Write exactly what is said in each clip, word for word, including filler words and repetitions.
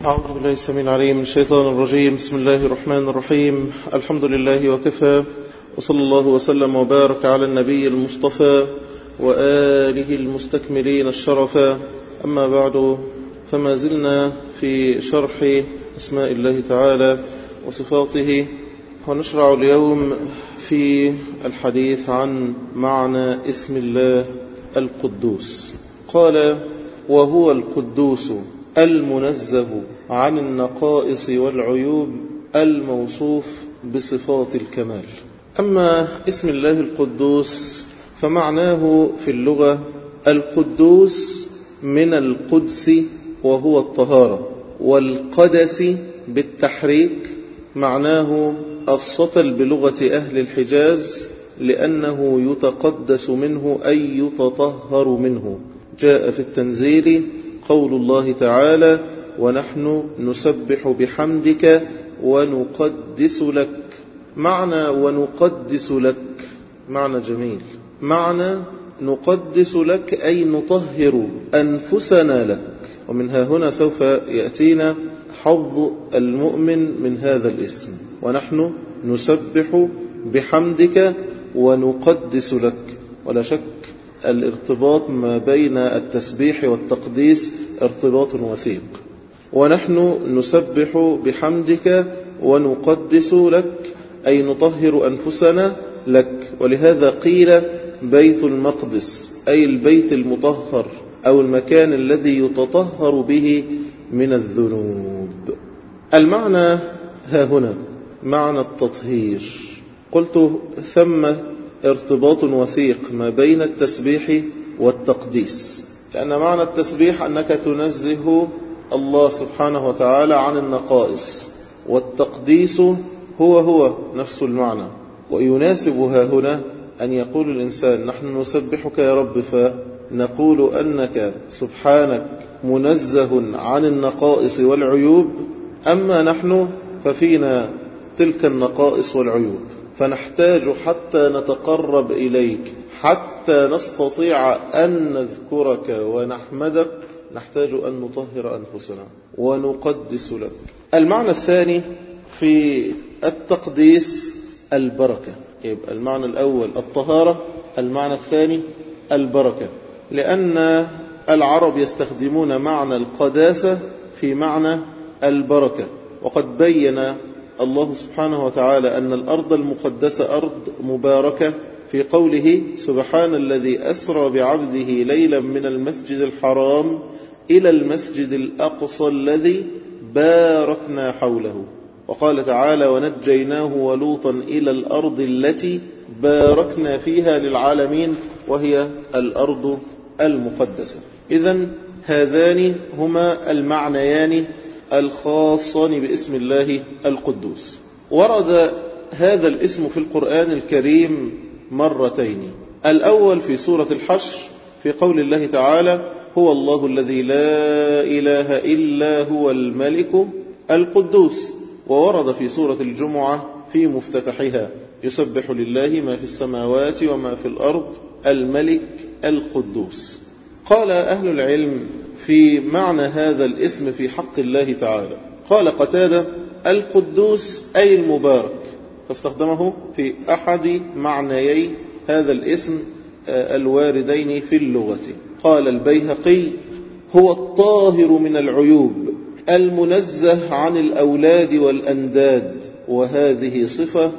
أعوذ بالله السميع العليم من الشيطان الرجيم. بسم الله الرحمن الرحيم. الحمد لله وكفى، وصلى الله وسلم وبارك على النبي المصطفى وآله المستكملين الشرفا. أما بعد، فما زلنا في شرح أسماء الله تعالى وصفاته، ونشرع اليوم في الحديث عن معنى اسم الله القدوس. قال: وهو القدوس المنزه عن النقائص والعيوب الموصوف بصفات الكمال. أما اسم الله القدوس فمعناه في اللغة القدوس من القدس وهو الطهارة، والقدس بالتحريك معناه السطل بلغة أهل الحجاز، لأنه يتقدس منه أي يتطهر منه. جاء في التنزيل قول الله تعالى: ونحن نسبح بحمدك ونقدس لك. معنى ونقدس لك معنى جميل، معنى نقدس لك أي نطهر أنفسنا لك. ومن ها هنا سوف يأتينا حظ المؤمن من هذا الاسم: ونحن نسبح بحمدك ونقدس لك. ولا شك الارتباط ما بين التسبيح والتقديس ارتباط وثيق. ونحن نسبح بحمدك ونقدس لك أي نطهر أنفسنا لك. ولهذا قيل بيت المقدس، أي البيت المطهر أو المكان الذي يتطهر به من الذنوب. المعنى ها هنا معنى التطهير. قلت ثم ارتباط وثيق ما بين التسبيح والتقديس، لأن معنى التسبيح أنك تنزه الله سبحانه وتعالى عن النقائص، والتقديس هو هو نفس المعنى. ويناسب ها هنا أن يقول الإنسان: نحن نسبحك يا رب، فنقول أنك سبحانك منزه عن النقائص والعيوب، أما نحن ففينا تلك النقائص والعيوب، فنحتاج حتى نتقرب إليك، حتى نستطيع أن نذكرك ونحمدك، نحتاج أن نطهر أنفسنا ونقدس لك. المعنى الثاني في التقديس البركة. يبقى المعنى الأول الطهارة، المعنى الثاني البركة، لأن العرب يستخدمون معنى القداسة في معنى البركة. وقد بين الله سبحانه وتعالى أن الأرض المقدسة أرض مباركة في قوله: سبحان الذي أسرى بعبده ليلا من المسجد الحرام إلى المسجد الأقصى الذي باركنا حوله. وقال تعالى: ونجيناه ولوطا إلى الأرض التي باركنا فيها للعالمين، وهي الأرض المقدسة. إذن هذان هما المعنيان الخاصان باسم الله القدوس. ورد هذا الاسم في القرآن الكريم مرتين. الأول في سورة الحشر في قول الله تعالى: هو الله الذي لا إله إلا هو الملك القدوس. وورد في سورة الجمعة في مفتتحها: يسبح لله ما في السماوات وما في الأرض الملك القدوس. قال أهل العلم في معنى هذا الاسم في حق الله تعالى، قال قتادة: القدوس أي المبارك، فاستخدمه في أحد معنيي هذا الاسم الواردين في اللغة. قال البيهقي: هو الطاهر من العيوب المنزه عن الأولاد والأنداد، وهذه صفة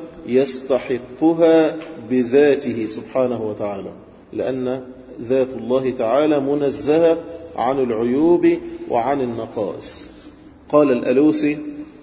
يستحقها بذاته سبحانه وتعالى، لأن ذات الله تعالى منزهة عن العيوب وعن النقائص. قال الألوسي: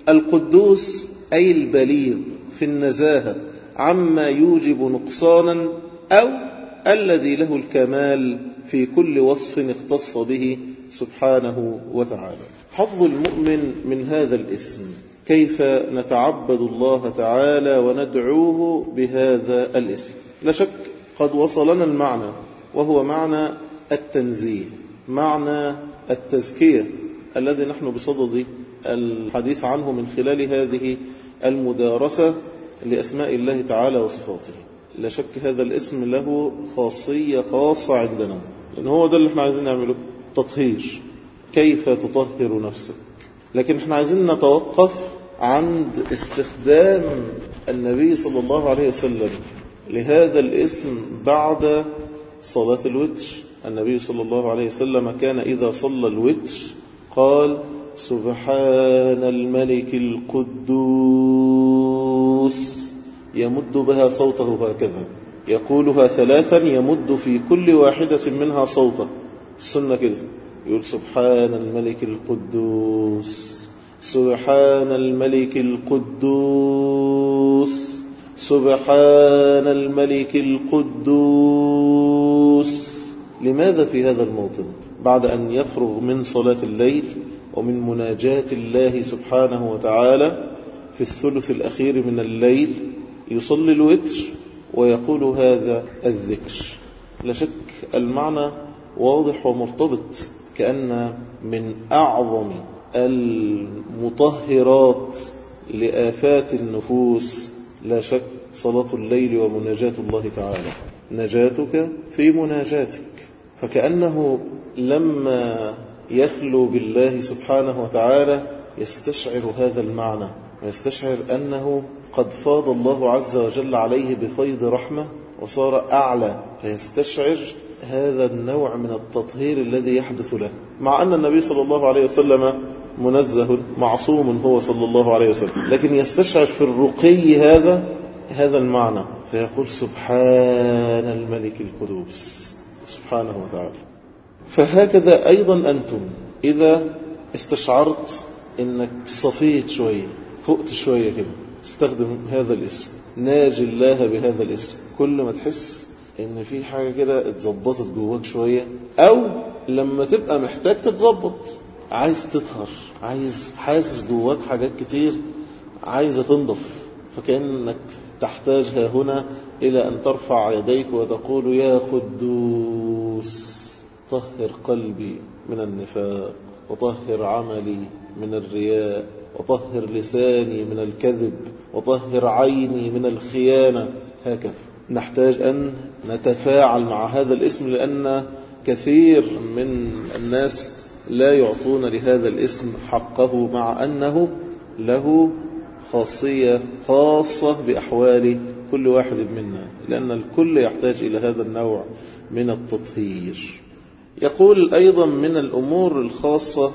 القدوس أي البليغ في النزاهة عما يوجب نقصانا، أو الذي له الكمال في كل وصف اختص به سبحانه وتعالى. حظ المؤمن من هذا الاسم: كيف نتعبد الله تعالى وندعوه بهذا الاسم. لا شك قد وصلنا المعنى، وهو معنى التنزيه، معنى التزكية، الذي نحن بصدد الحديث عنه من خلال هذه المدارسة لأسماء الله تعالى وصفاته. لا شك هذا الاسم له خاصية خاصة عندنا، لأن هو ده اللي احنا عايزين نعمله، تطهير. كيف تطهر نفسك؟ لكن احنا عايزين نتوقف عند استخدام النبي صلى الله عليه وسلم لهذا الاسم بعد صلاة الوتر. النبي صلى الله عليه وسلم كان إذا صلى الوتر قال سبحان الملك القدوس، يمد بها صوته هكذا، يقولها ثلاثا يمد في كل واحدة منها صوته. السنة كده يقول سبحان الملك القدوس، سبحان الملك القدوس، سبحان الملك القدوس. لماذا في هذا الموطن بعد أن يفرغ من صلاة الليل ومن مناجاة الله سبحانه وتعالى في الثلث الأخير من الليل يصلي الوتر ويقول هذا الذكر؟ لا شك المعنى واضح ومرتبط، كأن من أعظم المطهرات لآفات النفوس لا شك صلاة الليل ومناجاة الله تعالى. نجاتك في مناجاتك، فكأنه لما يخلو بالله سبحانه وتعالى يستشعر هذا المعنى، ويستشعر أنه قد فاض الله عز وجل عليه بفيض رحمة وصار أعلى، فيستشعر هذا النوع من التطهير الذي يحدث له، مع أن النبي صلى الله عليه وسلم منزه معصوم هو صلى الله عليه وسلم، لكن يستشعر في الرقي هذا هذا المعنى، فيقول سبحان الملك القدوس سبحانه وتعالى. فهكذا أيضا أنتم إذا استشعرت أنك صفيت شوية، فقت شوية كده، استخدم هذا الاسم، ناجي الله بهذا الاسم. كل ما تحس ان في حاجة كده اتظبطت جواك شوية، او لما تبقى محتاج تتظبط، عايز تطهر، عايز حاسس جواك حاجات كتير عايزة تنضف، فكأنك تحتاج هنا إلى أن ترفع يديك وتقول يا قدوس طهر قلبي من النفاق، وطهر عملي من الرياء، وطهر لساني من الكذب، وطهر عيني من الخيانة. هكذا نحتاج أن نتفاعل مع هذا الاسم، لأن كثير من الناس لا يعطون لهذا الاسم حقه، مع أنه له خاصية خاصة بأحوال كل واحد منا، لأن الكل يحتاج إلى هذا النوع من التطهير. يقول أيضا من الأمور الخاصة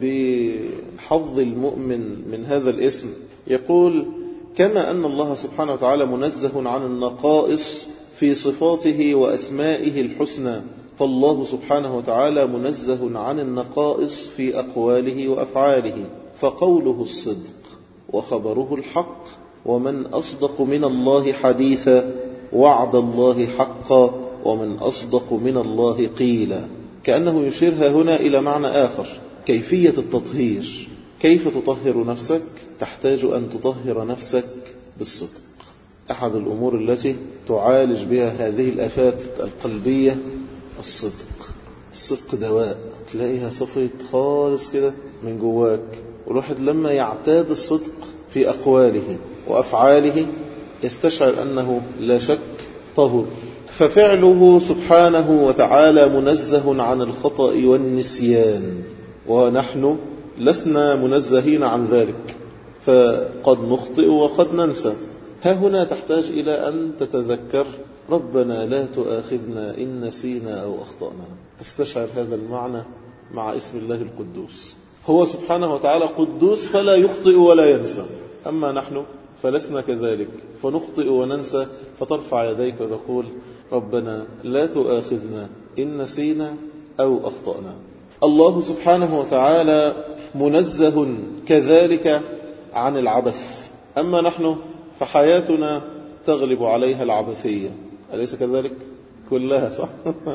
بحظ المؤمن من هذا الاسم، يقول كما أن الله سبحانه وتعالى منزه عن النقائص في صفاته وأسمائه الحسنى، فالله سبحانه وتعالى منزه عن النقائص في أقواله وأفعاله، فقوله الصدق وخبره الحق، ومن أصدق من الله حديثا، وعد الله حقا، ومن أصدق من الله قيلا. كأنه يشيرها هنا إلى معنى آخر، كيفية التطهير. كيف تطهر نفسك؟ تحتاج أن تطهر نفسك بالصدق. أحد الأمور التي تعالج بها هذه الآفات القلبية الصدق. الصدق دواء، تلاقيها صفيت خالص كده من جواك، والواحد لما يعتاد الصدق في أقواله وأفعاله يستشعر أنه لا شك طهر. ففعله سبحانه وتعالى منزه عن الخطأ والنسيان، ونحن لسنا منزهين عن ذلك، فقد نخطئ وقد ننسى. ها هنا تحتاج إلى أن تتذكر ربنا لا تؤاخذنا إن نسينا أو أخطأنا. تستشعر هذا المعنى مع اسم الله القدوس. هو سبحانه وتعالى قدوس فلا يخطئ ولا ينسى، أما نحن فلسنا كذلك، فنخطئ وننسى، فترفع يديك وتقول ربنا لا تؤاخذنا إن نسينا أو أخطأنا. الله سبحانه وتعالى منزه كذلك عن العبث، أما نحن فحياتنا تغلب عليها العبثية، أليس كذلك؟ كلها صح؟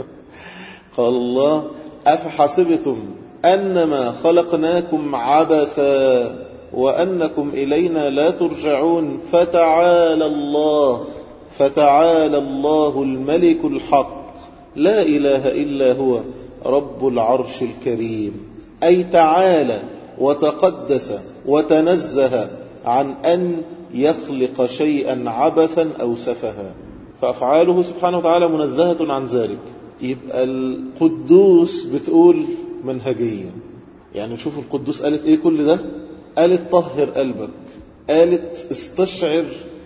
قال الله أفحسبتم أنما خلقناكم عبثا وأنكم إلينا لا ترجعون فتعالى الله فتعالى الله الملك الحق لا إله إلا هو رب العرش الكريم. أي تعالى وتقدس وتنزه عن أن يخلق شيئا عبثا أو سفها، فأفعاله سبحانه وتعالى منزهة عن ذلك. يبقى القدوس بتقول منهجية، يعني شوف القدوس قالت ايه كل ده؟ قالت طهر قلبك، قالت استشعر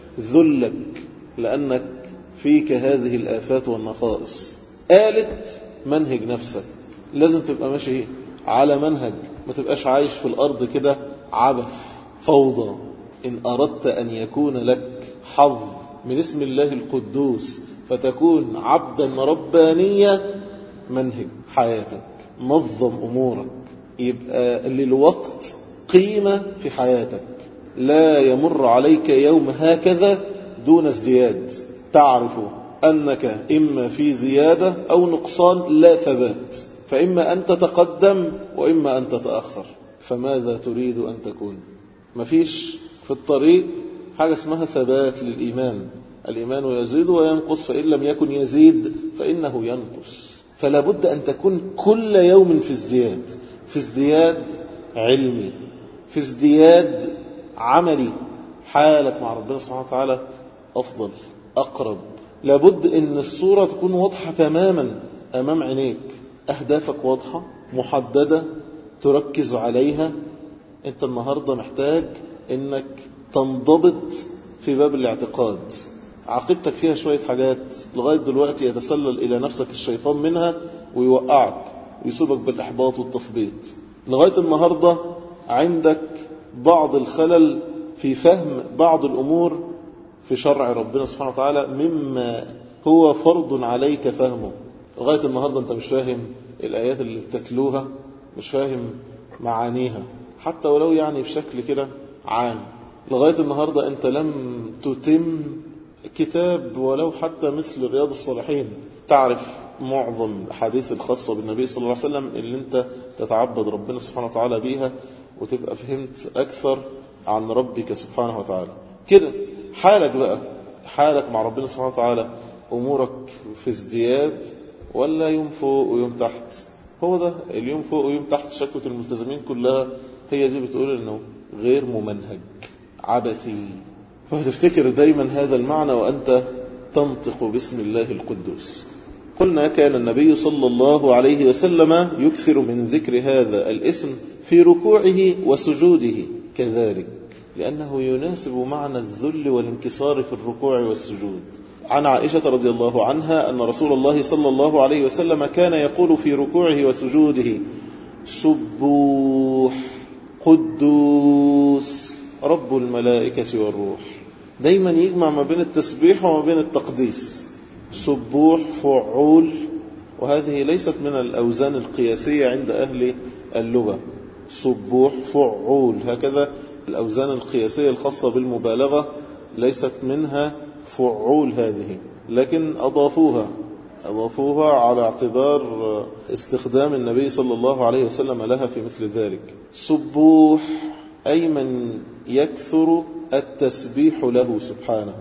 ذلك لأنك فيك هذه الآفات والنقائص، قالت منهج نفسك، لازم تبقى ماشي على منهج، ما تبقاش عايش في الأرض كده عبث فوضى. إن أردت أن يكون لك حظ من اسم الله القدوس فتكون عبدا ربانيا، منهج حياتك، نظم أمورك، يبقى للوقت قيمة في حياتك، لا يمر عليك يوم هكذا دون ازدياد، تعرف أنك إما في زيادة أو نقصان لا ثبات، فإما أن تتقدم وإما أن تتأخر. فماذا تريد أن تكون؟ مفيش في الطريق حاجة اسمها ثبات للإيمان، الإيمان يزيد وينقص، فإن لم يكن يزيد فإنه ينقص. فلا بد أن تكون كل يوم في ازدياد، في ازدياد علمي، في ازدياد عملي، حالك مع ربنا سبحانه وتعالى أفضل أقرب. لابد أن الصورة تكون واضحة تماما أمام عينيك، أهدافك واضحة محددة تركز عليها. أنت النهاردة محتاج أنك تنضبط في باب الاعتقاد، عقيدتك فيها شوية حاجات لغاية دلوقتي يتسلل إلى نفسك الشيطان منها ويوقعك ويصيبك بالإحباط والتثبيط. لغاية النهاردة عندك بعض الخلل في فهم بعض الأمور في شرع ربنا سبحانه وتعالى مما هو فرض عليك فهمه. لغاية النهاردة أنت مش فاهم الآيات اللي بتتلوها، مش فاهم معانيها حتى ولو يعني بشكل كده عام. لغاية النهاردة أنت لم تتم كتاب ولو حتى مثل رياض الصالحين، تعرف معظم الحديث الخاصة بالنبي صلى الله عليه وسلم اللي أنت تتعبد ربنا سبحانه وتعالى بيها وتبقى فهمت أكثر عن ربك سبحانه وتعالى. كده حالك بقى، حالك مع ربنا سبحانه وتعالى، أمورك في ازدياد ولا يوم فوق ويوم تحت؟ هو ده اليوم فوق ويوم تحت. شكوة الملتزمين كلها هي دي، بتقول إنه غير ممنهج، عبثي. فتفتكر دايما هذا المعنى وأنت تنطق باسم الله القدوس. قلنا كان النبي صلى الله عليه وسلم يكثر من ذكر هذا الاسم في ركوعه وسجوده كذلك، لأنه يناسب معنى الذل والانكسار في الركوع والسجود. عن عائشة رضي الله عنها أن رسول الله صلى الله عليه وسلم كان يقول في ركوعه وسجوده: سبوح قدوس رب الملائكة والروح. دايما يجمع ما بين التسبيح وما بين التقديس. سبوح فعول، وهذه ليست من الأوزان القياسية عند أهل اللغة. سبوح فعول، هكذا الأوزان القياسية الخاصة بالمبالغة ليست منها فعول هذه، لكن أضافوها أضافوها على اعتبار استخدام النبي صلى الله عليه وسلم لها في مثل ذلك. سبوح أي من يكثر التسبيح له سبحانه.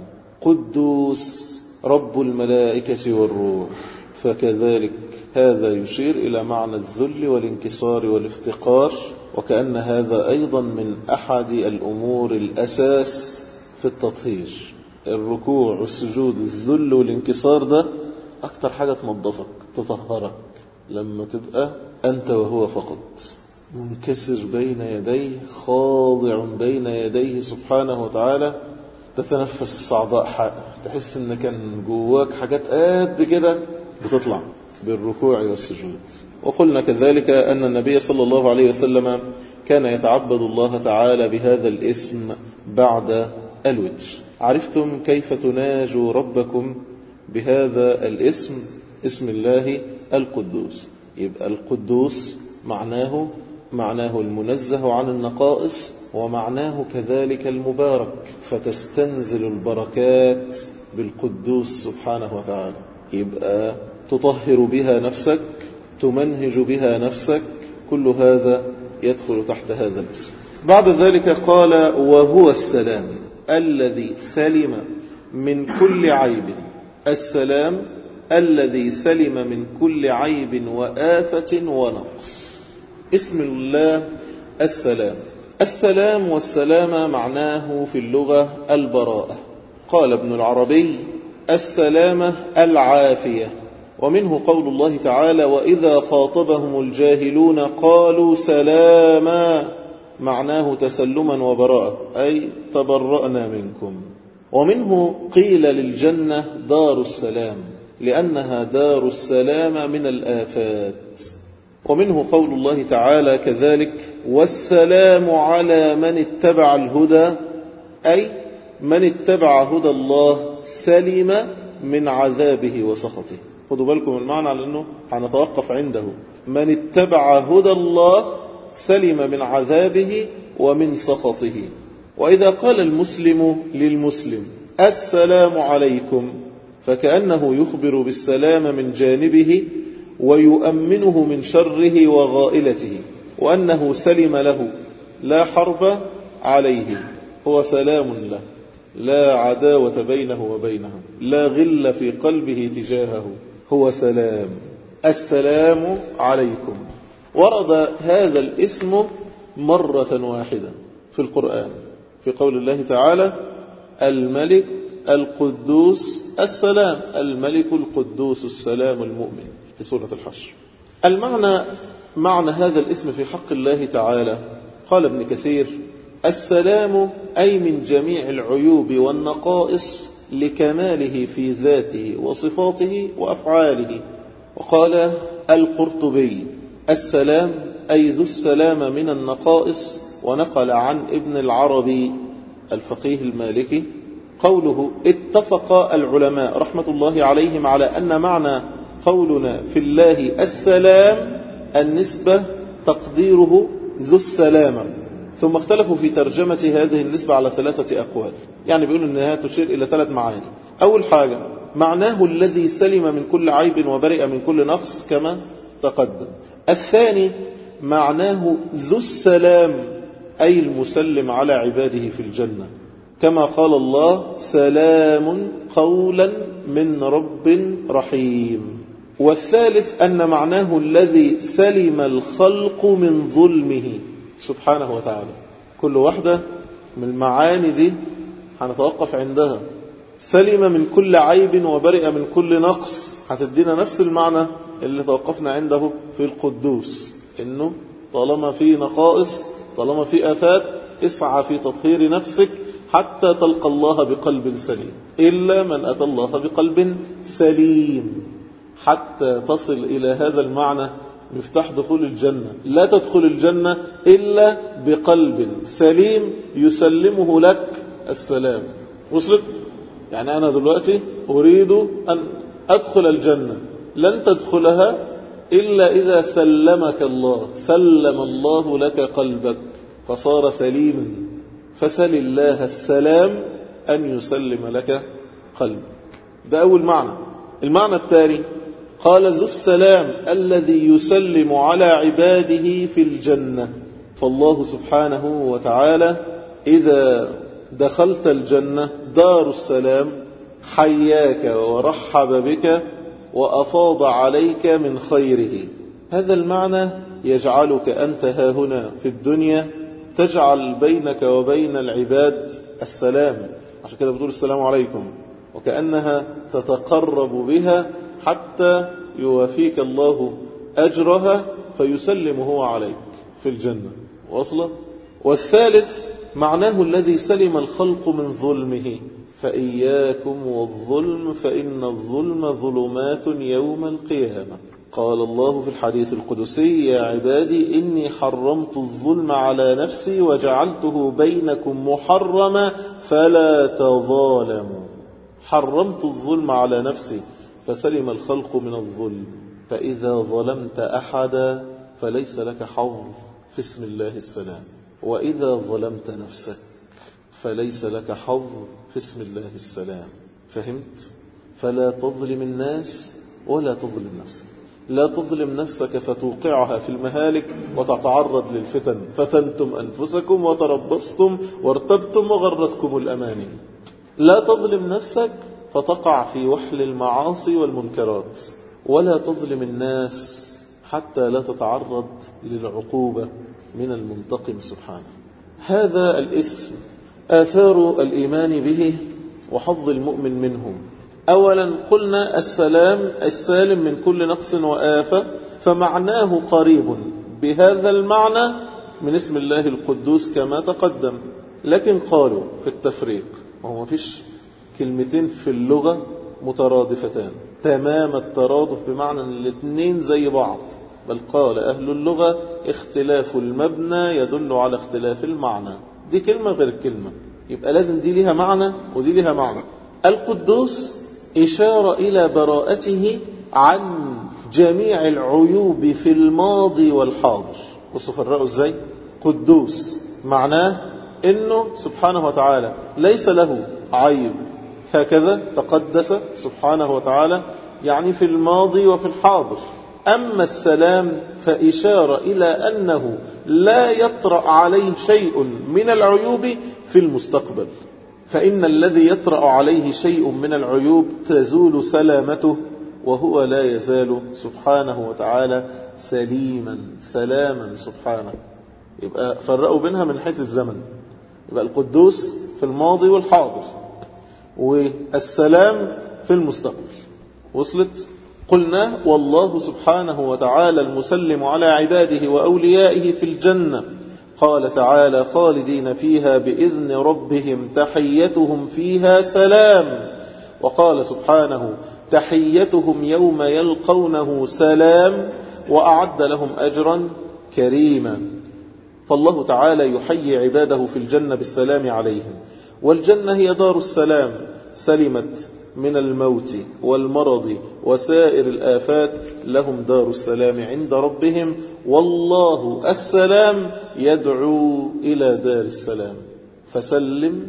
قدوس رب الملائكة والروح، فكذلك هذا يشير إلى معنى الذل والانكسار والافتقار، وكأن هذا أيضا من أحد الأمور الأساس في التطهير. الركوع والسجود، الذل والانكسار ده أكتر حاجة تنظفك تطهرك، لما تبقى أنت وهو فقط منكسر بين يديه، خاضع بين يديه سبحانه وتعالى، تتنفس الصعداء حقا، تحس ان كان جواك حاجات قد كده بتطلع بالركوع والسجود. وقلنا كذلك أن النبي صلى الله عليه وسلم كان يتعبد الله تعالى بهذا الاسم بعد الوتر. عرفتم كيف تناجوا ربكم بهذا الاسم، اسم الله القدوس. يبقى القدوس معناه معناه المنزه عن النقائص، ومعناه كذلك المبارك، فتستنزل البركات بالقدوس سبحانه وتعالى. يبقى تطهر بها نفسك، تمنهج بها نفسك، كل هذا يدخل تحت هذا الاسم. بعد ذلك قال: وهو السلام الذي سلم من كل عيب. السلام الذي سلم من كل عيب وآفة ونقص. اسم الله السلام. السلام والسلامة معناه في اللغة البراءة. قال ابن العربي: السلامة العافية. ومنه قول الله تعالى وإذا خاطبهم الجاهلون قالوا سلاما معناه تسلما وبراءة أي تبرأنا منكم. ومنه قيل للجنة دار السلام لأنها دار السلام من الآفات. ومنه قول الله تعالى كذلك والسلام على من اتبع الهدى أي من اتبع هدى الله سلم من عذابه وسخطه. خدوا بالكم المعنى لأنه هنتوقف عنده. من اتبع هدى الله سلم من عذابه ومن سخطه. وإذا قال المسلم للمسلم السلام عليكم فكأنه يخبر بالسلام من جانبه ويؤمنه من شره وغائلته وأنه سلم له لا حرب عليه، هو سلام له، لا عداوة بينه وبينه، لا غل في قلبه تجاهه، هو سلام. السلام عليكم. ورد هذا الاسم مرة واحدة في القرآن في قول الله تعالى الملك القدوس السلام، الملك القدوس السلام المؤمن في سورة الحشر. المعنى معنى هذا الاسم في حق الله تعالى قال ابن كثير السلام أي من جميع العيوب والنقائص لكماله في ذاته وصفاته وأفعاله. وقال القرطبي السلام أي ذو السلام من النقائص. ونقل عن ابن العربي الفقيه المالكي قوله اتفق العلماء رحمة الله عليهم على أن معنى قولنا في الله السلام النسبة تقديره ذو السلامة، ثم اختلفوا في ترجمة هذه النسبة على ثلاثة أقوال. يعني بيقولوا أنها تشير إلى ثلاث معاني. أول حاجة معناه الذي سلم من كل عيب وبرئ من كل نقص كما تقدم. الثاني معناه ذو السلام أي المسلم على عباده في الجنة كما قال الله سلام قولا من رب رحيم. والثالث أن معناه الذي سلم الخلق من ظلمه سبحانه وتعالى. كل واحدة من المعاني دي هنتوقف عندها. سلم من كل عيب وبرئ من كل نقص هتدينا نفس المعنى اللي توقفنا عنده في القدوس، إنه طالما في نقائص طالما في آفات اسعى في تطهير نفسك حتى تلقى الله بقلب سليم، إلا من أتى الله بقلب سليم. حتى تصل إلى هذا المعنى مفتاح دخول الجنة. لا تدخل الجنة إلا بقلب سليم يسلمه لك السلام. وصلت؟ يعني أنا دلوقتي أريد أن أدخل الجنة، لن تدخلها إلا إذا سلمك الله، سلم الله لك قلبك فصار سليما. فسل الله السلام أن يسلم لك قلبك. ده أول معنى. المعنى الثاني قال ذو السلام الذي يسلم على عباده في الجنة. فالله سبحانه وتعالى إذا دخلت الجنة دار السلام حياك ورحب بك وأفاض عليك من خيره. هذا المعنى يجعلك أنت هاهنا في الدنيا تجعل بينك وبين العباد السلام. عشان كده بتقول السلام عليكم، وكأنها تتقرب بها حتى يوافيك الله أجرها فيسلم هو عليك في الجنة. وصل؟ والثالث معناه الذي سلم الخلق من ظلمه. فإياكم والظلم فإن الظلم ظلمات يوم القيامة. قال الله في الحديث القدسي يا عبادي إني حرمت الظلم على نفسي وجعلته بينكم محرما فلا تظالموا. حرمت الظلم على نفسي فسلم الخلق من الظلم. فإذا ظلمت أحدا فليس لك حظ في اسم الله السلام، وإذا ظلمت نفسك فليس لك حظ في اسم الله السلام. فهمت؟ فلا تظلم الناس ولا تظلم نفسك. لا تظلم نفسك فتوقعها في المهالك وتتعرض للفتن. فتنتم أنفسكم وتربصتم وارتبتم وغرتكم الأماني. لا تظلم نفسك فتقع في وحل المعاصي والمنكرات. ولا تظلم الناس حتى لا تتعرض للعقوبة من المنتقم سبحانه. هذا الإثم آثار الإيمان به وحظ المؤمن منه أولا قلنا السلام السالم من كل نقص وآفة، فمعناه قريب بهذا المعنى من اسم الله القدوس كما تقدم. لكن قالوا في التفريق، وهو مفيش كلمتين في اللغة مترادفتان تمام الترادف بمعنى ان الاثنين زي بعض، بل قال أهل اللغة اختلاف المبنى يدل على اختلاف المعنى. دي كلمة غير الكلمة، يبقى لازم دي لها معنى ودي لها معنى. القدوس إشارة إلى براءته عن جميع العيوب في الماضي والحاضر. بصوا فرقوا ازاي. قدوس معناه انه سبحانه وتعالى ليس له عيب، هكذا تقدس سبحانه وتعالى يعني في الماضي وفي الحاضر. أما السلام فإشارة إلى أنه لا يطرأ عليه شيء من العيوب في المستقبل، فإن الذي يطرأ عليه شيء من العيوب تزول سلامته، وهو لا يزال سبحانه وتعالى سليما سلاما سبحانه. يبقى فرقوا بينها من حيث الزمن، يبقى القدوس في الماضي والحاضر، والسلام في المستقبل. وصلت؟ قلنا والله سبحانه وتعالى المسلم على عباده وأوليائه في الجنة. قال تعالى خالدين فيها بإذن ربهم تحيتهم فيها سلام. وقال سبحانه تحيتهم يوم يلقونه سلام، وأعد لهم أجرا كريما. فالله تعالى يحيي عباده في الجنة بالسلام عليهم، والجنة هي دار السلام، سلمت من الموت والمرض وسائر الآفات، لهم دار السلام عند ربهم، والله السلام يدعو إلى دار السلام، فسلم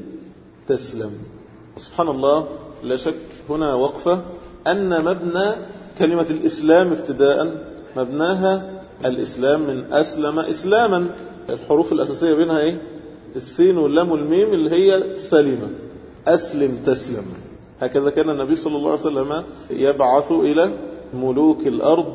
تسلم. سبحان الله. لا شك هنا وقفة أن مبنى كلمة الإسلام ابتداء مبناها الإسلام من أسلم إسلاما. الحروف الأساسية بينها إيه؟ السين واللام والميم اللي هي سلمة، أسلم تسلم. هكذا كان النبي صلى الله عليه وسلم يبعث إلى ملوك الأرض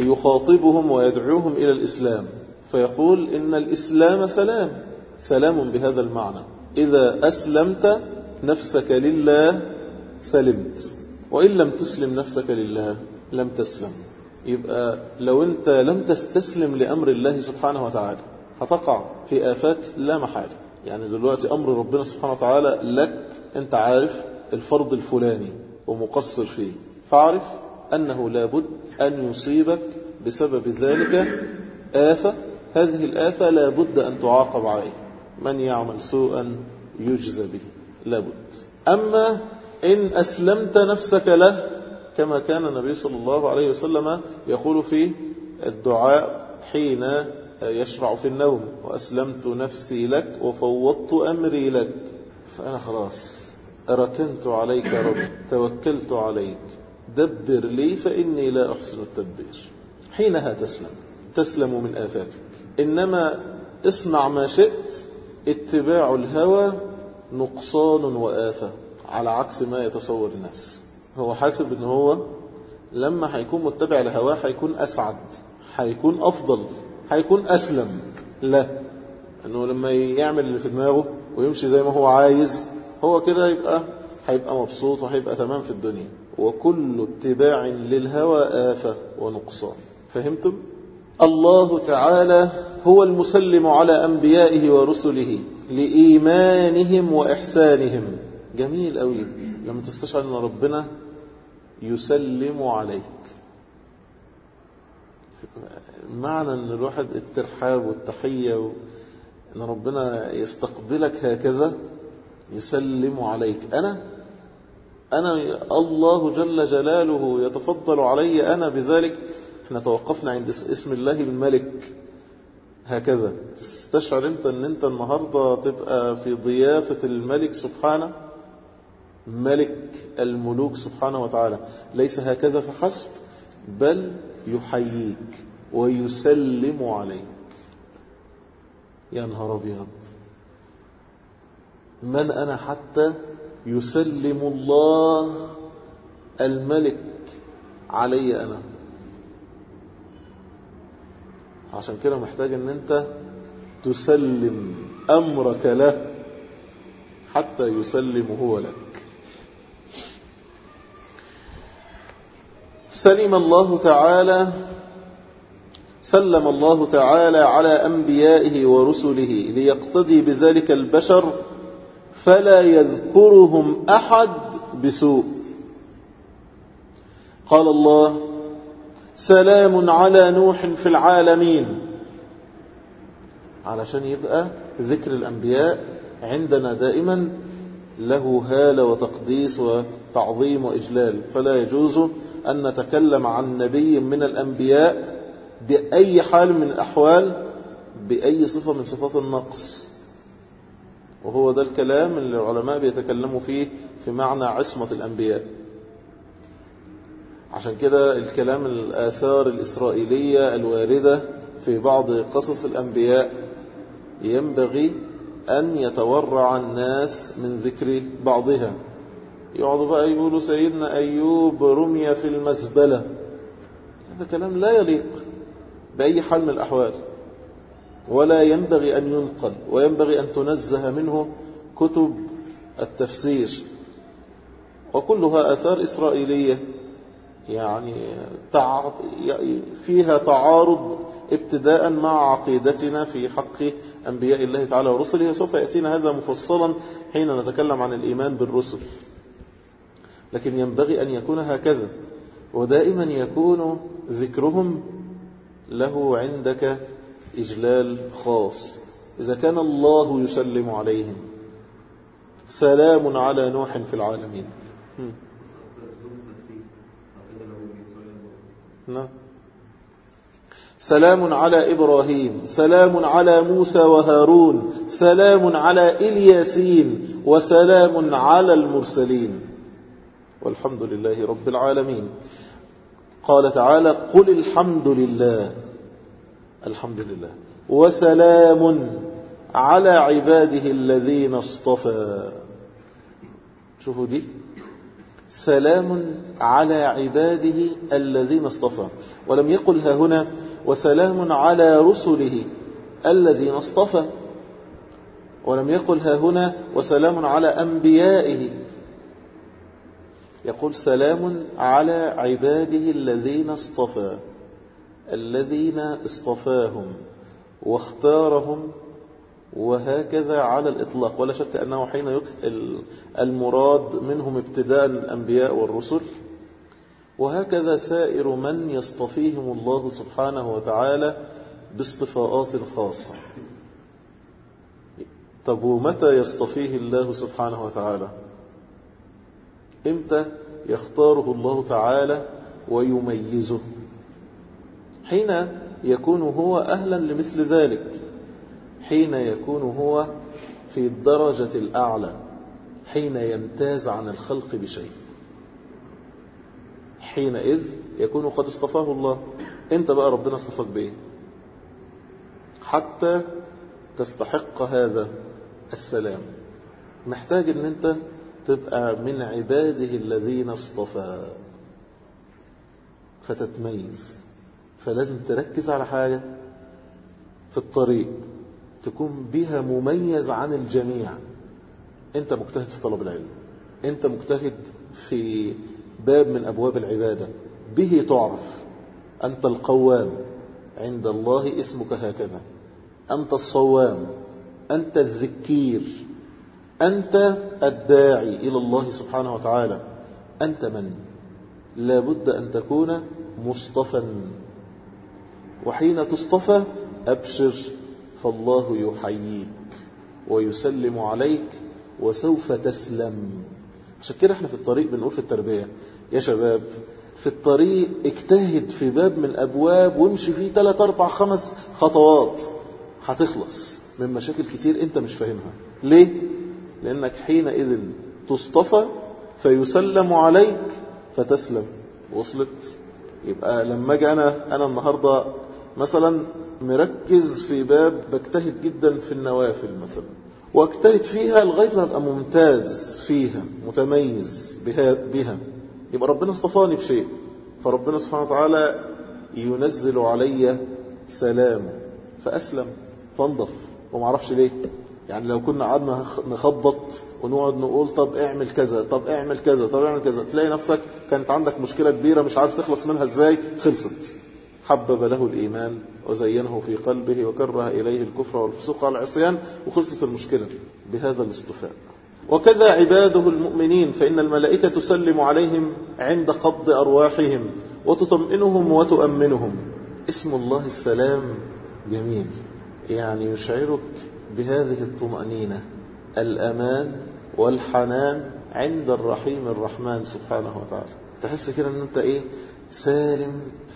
يخاطبهم ويدعوهم إلى الإسلام، فيقول إن الإسلام سلام، سلام بهذا المعنى. إذا أسلمت نفسك لله سلمت، وإن لم تسلم نفسك لله لم تسلم. يبقى لو أنت لم تستسلم لأمر الله سبحانه وتعالى هتقع في آفات لا محالة. يعني دلوقتي أمر ربنا سبحانه وتعالى لك، أنت عارف الفرض الفلاني ومقصر فيه، فاعرف أنه لابد أن يصيبك بسبب ذلك آفة، هذه الآفة لابد أن تعاقب عليه. من يعمل سوءا يجزى به، لابد. أما إن أسلمت نفسك له كما كان النبي صلى الله عليه وسلم يقول في الدعاء حين يشرع في النوم: وأسلمت نفسي لك وفوضت أمري لك، فأنا خلاص ركنت عليك رب، توكلت عليك، دبر لي فإني لا أحسن التدبير. حينها تسلم، تسلم من آفاتك. إنما اسمع ما شئت، اتباع الهوى نقصان وآفة، على عكس ما يتصور الناس. هو حاسب ان هو لما هيكون متبع لهواه هيكون أسعد، هيكون أفضل، هيكون أسلم. لا، انه لما يعمل اللي في دماغه ويمشي زي ما هو عايز، هو كده يبقى هيبقى مبسوط وهيبقى تمام في الدنيا. وكل اتباع للهوى آفة ونقصان. فهمتم؟ الله تعالى هو المسلم على أنبيائه ورسله لإيمانهم وإحسانهم. جميل قوي لما تستشعر أن ربنا يسلم عليك. معنى أن الواحد الترحاب والتحية، أن ربنا يستقبلك هكذا، يسلم عليك. أنا أنا الله جل جلاله يتفضل علي أنا بذلك. احنا توقفنا عند اسم الله الملك. هكذا تستشعر أنت أن أنت النهاردة تبقى في ضيافة الملك سبحانه، ملك الملوك سبحانه وتعالى. ليس هكذا فحسب، بل يحييك ويسلم عليك. يا نهار أبيض، من أنا حتى يسلم الله الملك علي أنا؟ عشان كده محتاج أن أنت تسلم أمرك له حتى يسلم هو لك. سلم الله تعالى سلم الله تعالى على أنبيائه ورسله ليقتدي بذلك البشر فلا يذكرهم أحد بسوء. قال الله سلام على نوح في العالمين، علشان يبقى ذكر الأنبياء عندنا دائما له هالة وتقديس وتعظيم وإجلال، فلا يجوز أن نتكلم عن نبي من الأنبياء بأي حال من الأحوال بأي صفة من صفات النقص. وهو ده الكلام اللي العلماء بيتكلموا فيه في معنى عصمة الأنبياء. عشان كده الكلام الآثار الإسرائيلية الواردة في بعض قصص الأنبياء ينبغي أن يتورع الناس من ذكر بعضها. يقعدوا بقى يقولوا سيدنا أيوب رمي في المزبلة، هذا كلام لا يليق بأي حال من الأحوال، ولا ينبغي أن ينقل، وينبغي أن تنزه منه كتب التفسير، وكلها آثار إسرائيلية يعني فيها تعارض ابتداء مع عقيدتنا في حق أنبياء الله تعالى ورسله. سوف يأتينا هذا مفصلا حين نتكلم عن الإيمان بالرسل، لكن ينبغي أن يكون هكذا، ودائما يكون ذكرهم له عندك إجلال خاص. إذا كان الله يسلم عليهم سلام على نوح في العالمين. نعم. سلام على إبراهيم، سلام على موسى وهارون، سلام على إلياسين، وسلام على المرسلين، والحمد لله رب العالمين. قال تعالى قل الحمد لله، الحمد لله، وسلام على عباده الذين اصطفى. شوفوا دي، سلام على عباده الذين اصطفى، ولم يقل ها هنا وسلام على رسله الذين اصطفى، ولم يقل ها هنا وسلام على أنبيائه، يقول سلام على عباده الذين اصطفى، الذين اصطفاهم واختارهم، وهكذا على الإطلاق. ولا شك أنه حين يطلق المراد منهم ابتداء الأنبياء والرسل، وهكذا سائر من يصطفيهم الله سبحانه وتعالى باصطفاءات خاصة. طب ومتى يصطفيه الله سبحانه وتعالى؟ إمتى يختاره الله تعالى ويميزه؟ حين يكون هو أهلا لمثل ذلك، حين يكون هو في الدرجة الأعلى، حين يمتاز عن الخلق بشيء، حينئذ يكون قد اصطفاه الله. انت بقى ربنا اصطفاك بإيه حتى تستحق هذا السلام؟ محتاج ان انت تبقى من عباده الذين اصطفى فتتميز. فلازم تركز على حاجة في الطريق تكون بها مميز عن الجميع. انت مجتهد في طلب العلم، انت مجتهد في باب من أبواب العبادة، به تعرف. أنت القوام عند الله اسمك هكذا، أنت الصوام، أنت الذكير، أنت الداعي إلى الله سبحانه وتعالى. أنت من؟ لابد أن تكون مصطفى، وحين تصطفى أبشر فالله يحييك ويسلم عليك وسوف تسلم. عشان كده احنا في الطريق بنقول في التربية يا شباب، في الطريق اجتهد في باب من أبواب وامشي فيه ثلاث أربع خمس خطوات، هتخلص من مشاكل كتير انت مش فاهمها. ليه؟ لأنك حينئذ تصطفى فيسلم عليك فتسلم. وصلت؟ يبقى لما اجي أنا أنا النهاردة مثلا مركز في باب بجتهد جدا في النوافل مثلا، واجتهد فيها لغاية ما أبقى ممتاز فيها متميز بها, بها يبقى ربنا اصطفاني بشيء، فربنا سبحانه وتعالى ينزل علي سلام فأسلم فانضف. وما اعرفش ليه، يعني لو كنا قعدنا نخبط ونقعد نقول طب اعمل كذا طب اعمل كذا طب اعمل كذا، تلاقي نفسك كانت عندك مشكلة كبيرة مش عارف تخلص منها ازاي، خلصت. حبب له الإيمان وزينه في قلبه وكره إليه الكفر والفسوق والعصيان، وخلصت المشكلة بهذا الاصطفاء. وكذا عباده المؤمنين، فإن الملائكة تسلم عليهم عند قبض أرواحهم وتطمئنهم وتؤمنهم. اسم الله السلام جميل، يعني يشعرك بهذه الطمأنينة، الأمان والحنان عند الرحيم الرحمن سبحانه وتعالى. تحس كده أن أنت إيه؟ سالم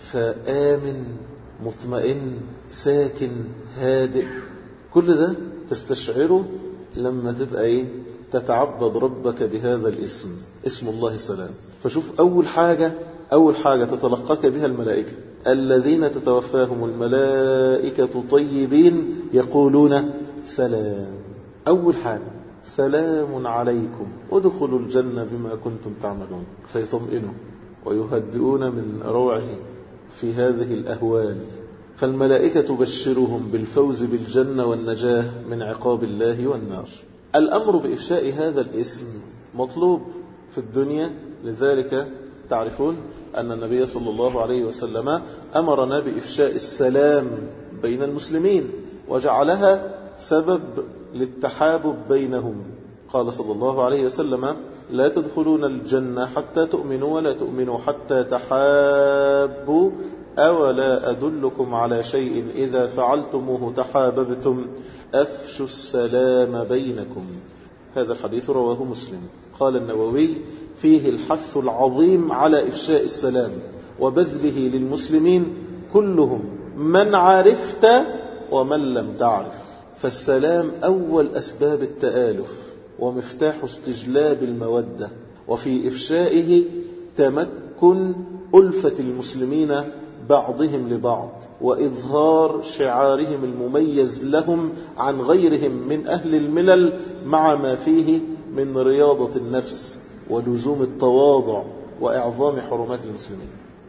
فآمن مطمئن ساكن هادئ. كل ده تستشعره لما تبقى إيه؟ تتعبد ربك بهذا الاسم، اسم الله السلام. فشوف أول حاجة أول حاجة تتلقاك بها الملائكة، الذين تتوفاهم الملائكة طيبين يقولون سلام. أول حاجة سلام عليكم ادخلوا الجنة بما كنتم تعملون، فيطمئنوا ويهدئون من روعه في هذه الأهوال. فالملائكة تبشرهم بالفوز بالجنة والنجاة من عقاب الله والنار. الأمر بإفشاء هذا الاسم مطلوب في الدنيا، لذلك تعرفون أن النبي صلى الله عليه وسلم أمرنا بإفشاء السلام بين المسلمين وجعلها سبب للتحابب بينهم. قال صلى الله عليه وسلم: لا تدخلون الجنة حتى تؤمنوا ولا تؤمنوا حتى تحابوا، أولا أدلكم على شيء إذا فعلتموه تحاببتم، أفشوا السلام بينكم. هذا الحديث رواه مسلم. قال النووي: فيه الحث العظيم على إفشاء السلام وبذله للمسلمين كلهم، من عرفت ومن لم تعرف. فالسلام أول أسباب التآلف ومفتاح استجلاب المودة، وفي إفشائه تمكن ألفة المسلمين بعضهم لبعض وإظهار شعارهم المميز لهم عن غيرهم من أهل الملل، مع ما فيه من رياضة النفس ولزوم التواضع وإعظام حرمات المسلمين.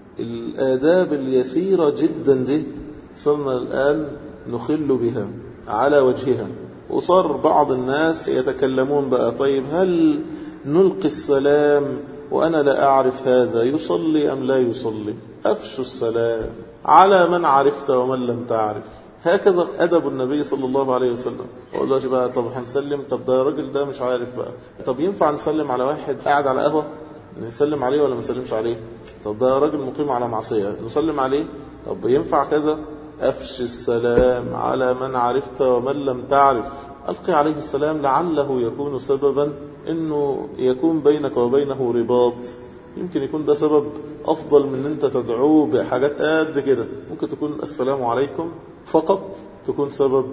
الآداب اليسيرة جدا دي صرنا الآن نخل بها على وجهها، وصار بعض الناس يتكلمون بقى: طيب هل نلقي السلام وأنا لا أعرف هذا يصلي أم لا يصلي؟ أفشوا السلام على من عرفت ومن لم تعرف. هكذا أدب النبي صلى الله عليه وسلم. وقال له بقى: طب هنسلم؟ طب ده راجل ده مش عارف بقى، طب ينفع نسلم على واحد قاعد على قهوة نسلم عليه ولا ما نسلمش عليه؟ طب ده راجل مقيم على معصية نسلم عليه؟ طب ينفع كذا؟ أفش السلام على من عرفت ومن لم تعرف. ألقي عليه السلام لعله يكون سببا أنه يكون بينك وبينه رباط. يمكن يكون ده سبب أفضل من أنت تدعوه بحاجات قد كده. ممكن تكون السلام عليكم فقط تكون سبب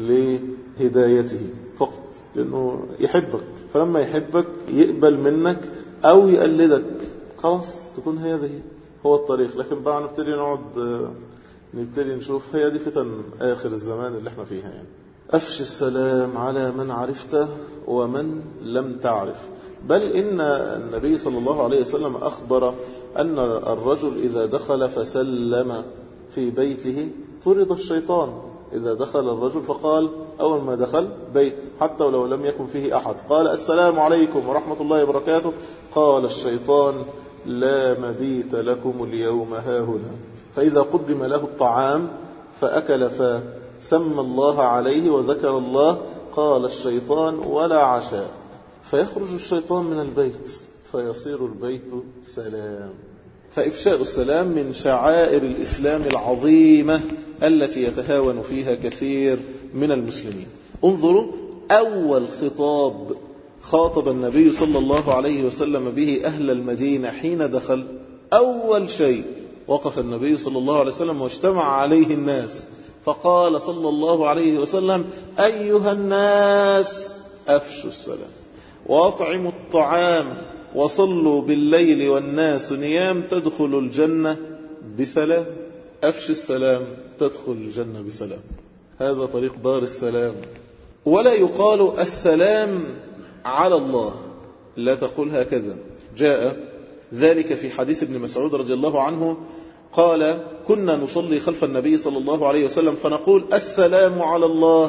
لهدايته فقط، لأنه يحبك، فلما يحبك يقبل منك أو يقلدك، خلاص تكون هذه هو الطريق. لكن بقى نبتدي نقعد نبتدي نشوف، هي دي فتن آخر الزمان اللي احنا فيها. يعني أفش السلام على من عرفته ومن لم تعرف. بل إن النبي صلى الله عليه وسلم أخبر أن الرجل إذا دخل فسلم في بيته طرد الشيطان. إذا دخل الرجل فقال أول ما دخل بيت حتى ولو لم يكن فيه أحد قال: السلام عليكم ورحمة الله وبركاته، قال الشيطان: لا مبيت لكم اليوم هاهنا. فإذا قدم له الطعام فأكل فسمى الله عليه وذكر الله، قال الشيطان: ولا عشاء. فيخرج الشيطان من البيت فيصير البيت سلام. فإفشاء السلام من شعائر الإسلام العظيمة التي يتهاون فيها كثير من المسلمين. انظروا أول خطاب خاطب النبي صلى الله عليه وسلم به أهل المدينة حين دخل. أول شيء وقف النبي صلى الله عليه وسلم واجتمع عليه الناس فقال صلى الله عليه وسلم: أيها الناس أفشوا السلام وأطعموا الطعام وصلوا بالليل والناس نيام تدخل الجنة بسلام. أفش السلام تدخل الجنة بسلام. هذا طريق دار السلام. ولا يقال السلام على الله، لا تقول هكذا. جاء ذلك في حديث ابن مسعود رضي الله عنه قال: كنا نصلي خلف النبي صلى الله عليه وسلم فنقول: السلام على الله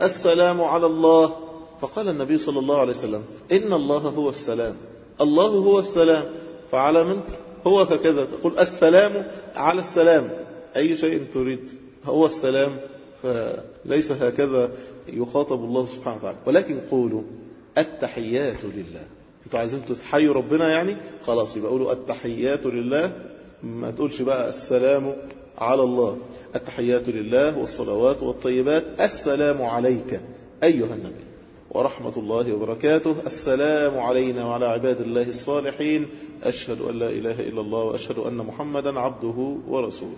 السلام على الله. فقال النبي صلى الله عليه وسلم إن الله هو السلام، الله هو السلام، فعلى من هو فكذا تقول السلام على السلام، أي شيء تريد هو السلام، فليس هكذا يخاطب الله سبحانه وتعالى. ولكن قولوا التحيات لله. انتوا عايزين تتحيوا ربنا يعني خلاص يبقى قولوا التحيات لله، ما تقولش بقى السلام على الله. التحيات لله والصلوات والطيبات، السلام عليك أيها النبي ورحمة الله وبركاته، السلام علينا وعلى عباد الله الصالحين، أشهد أن لا إله إلا الله وأشهد أن محمدا عبده ورسوله.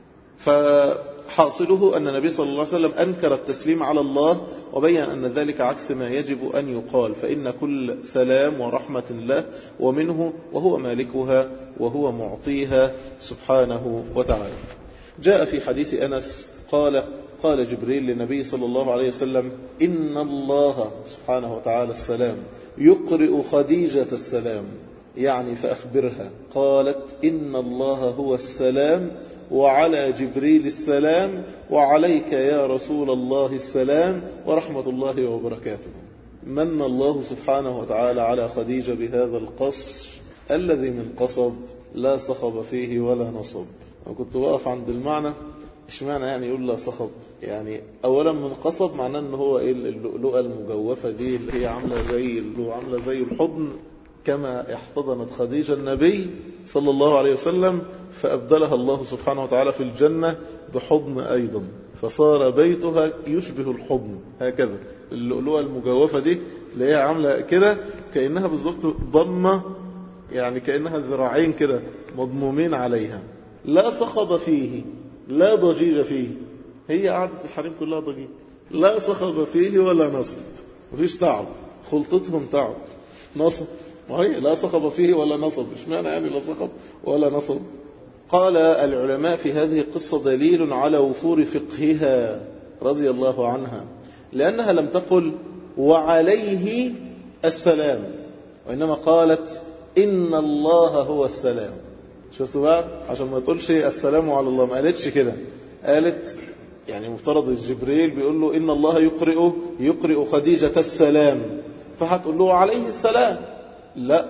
فحاصله أن النبي صلى الله عليه وسلم أنكر التسليم على الله وبين أن ذلك عكس ما يجب أن يقال، فإن كل سلام ورحمة له ومنه وهو مالكها وهو معطيها سبحانه وتعالى. جاء في حديث أنس قال قال جبريل للنبي صلى الله عليه وسلم إن الله سبحانه وتعالى السلام يقرئ خديجة السلام، يعني فأخبرها. قالت إن الله هو السلام وعلى جبريل السلام وعليك يا رسول الله السلام ورحمة الله وبركاته. من الله سبحانه وتعالى على خديجة بهذا القصر الذي من قصب لا صخب فيه ولا نصب. وكنت واقف عند المعنى إيش معنى يعني يقول لا صخب؟ يعني أولا من قصب معناه أنه هو إيه اللؤلؤة المجوفة دي اللي هي عاملة زي عاملة زي الحضن، كما احتضنت خديجة النبي صلى الله عليه وسلم فأبدلها الله سبحانه وتعالى في الجنة بحضن أيضا، فصار بيتها يشبه الحضن هكذا. اللؤلؤة المجوفة دي تلاقيها عاملة كده كأنها بالضبط ضمة، يعني كأنها ذراعين كده مضمومين عليها. لا صخب فيه لا ضجيج فيه، هي قعدة الحريم كلها ضجيج، لا صخب فيه ولا نصب، مفيش تعب، خلطتهم تعب نصب، وهي لا صخب فيه ولا نصب. إيش معنى يعني لا صخب ولا نصب؟ قال العلماء في هذه القصة دليل على وفور فقهها رضي الله عنها، لأنها لم تقل وعليه السلام، وإنما قالت إن الله هو السلام. شفتوا بقى عشان ما تقولش السلام على الله، ما قالتش كده، قالت يعني مفترض جبريل بيقول له إن الله يقرئ يقرئ خديجة السلام، فهتقول له عليه السلام. لا،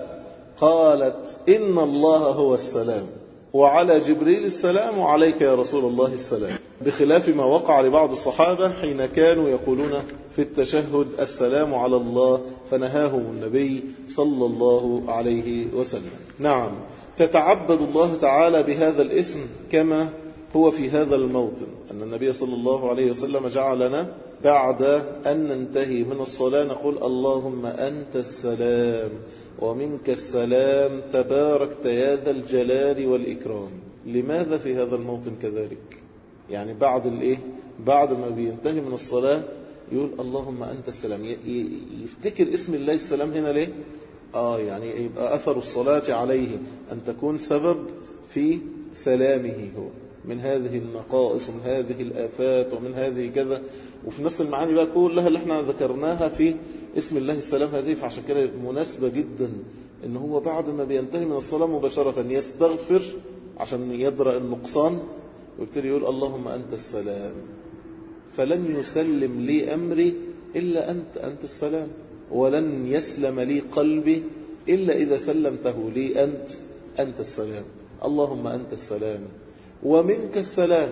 قالت إن الله هو السلام وعلى جبريل السلام وعليك يا رسول الله السلام، بخلاف ما وقع لبعض الصحابة حين كانوا يقولون في التشهد السلام على الله، فنهاهم النبي صلى الله عليه وسلم. نعم، تتعبد الله تعالى بهذا الاسم كما هو في هذا الموطن، أن النبي صلى الله عليه وسلم جعلنا بعد أن ننتهي من الصلاة نقول اللهم أنت السلام ومنك السلام تباركت يا ذا الجلال والإكرام. لماذا في هذا الموطن كذلك؟ يعني بعد الإيه؟ بعد ما بينتهي من الصلاة يقول اللهم أنت السلام، يفتكر اسم الله السلام هنا ليه؟ آه يعني يبقى أثر الصلاة عليه أن تكون سبب في سلامه هو من هذه النقائص ومن هذه الآفات ومن هذه كذا، وفي نفس المعاني بقى كلها اللي احنا ذكرناها في اسم الله السلام هذه. فعشان كده مناسبة جدا ان هو بعد ما بينتهي من الصلاة مباشرة يستغفر عشان يدرأ النقصان ويبتدي يقول اللهم أنت السلام، فلن يسلم لي أمري إلا أنت أنت السلام، ولن يسلم لي قلبي إلا إذا سلمته لي أنت أنت السلام. اللهم أنت السلام ومنك السلام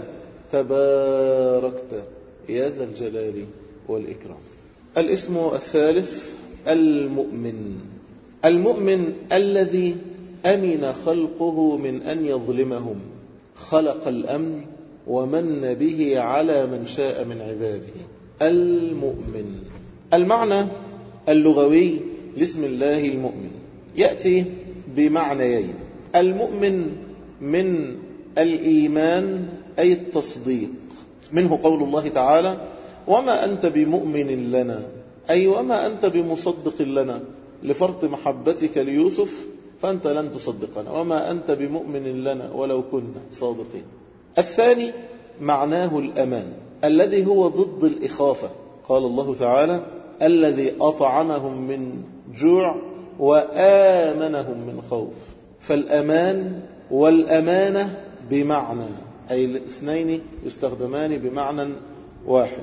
تباركت يا ذا الجلال والإكرام. الاسم الثالث المؤمن. المؤمن الذي أمن خلقه من أن يظلمهم، خلق الأمن ومن به على من شاء من عباده. المؤمن المعنى اللغوي لاسم الله المؤمن يأتي بمعنيين. المؤمن من الإيمان أي التصديق، منه قول الله تعالى وما أنت بمؤمن لنا، أي وما أنت بمصدق لنا، لفرط محبتك ليوسف فأنت لن تصدقنا، وما أنت بمؤمن لنا ولو كنا صادقين. الثاني معناه الأمان الذي هو ضد الإخافة، قال الله تعالى الذي أطعمهم من جوع وآمنهم من خوف. فالأمان والأمانة بمعنى، أي الاثنين يستخدمان بمعنى واحد.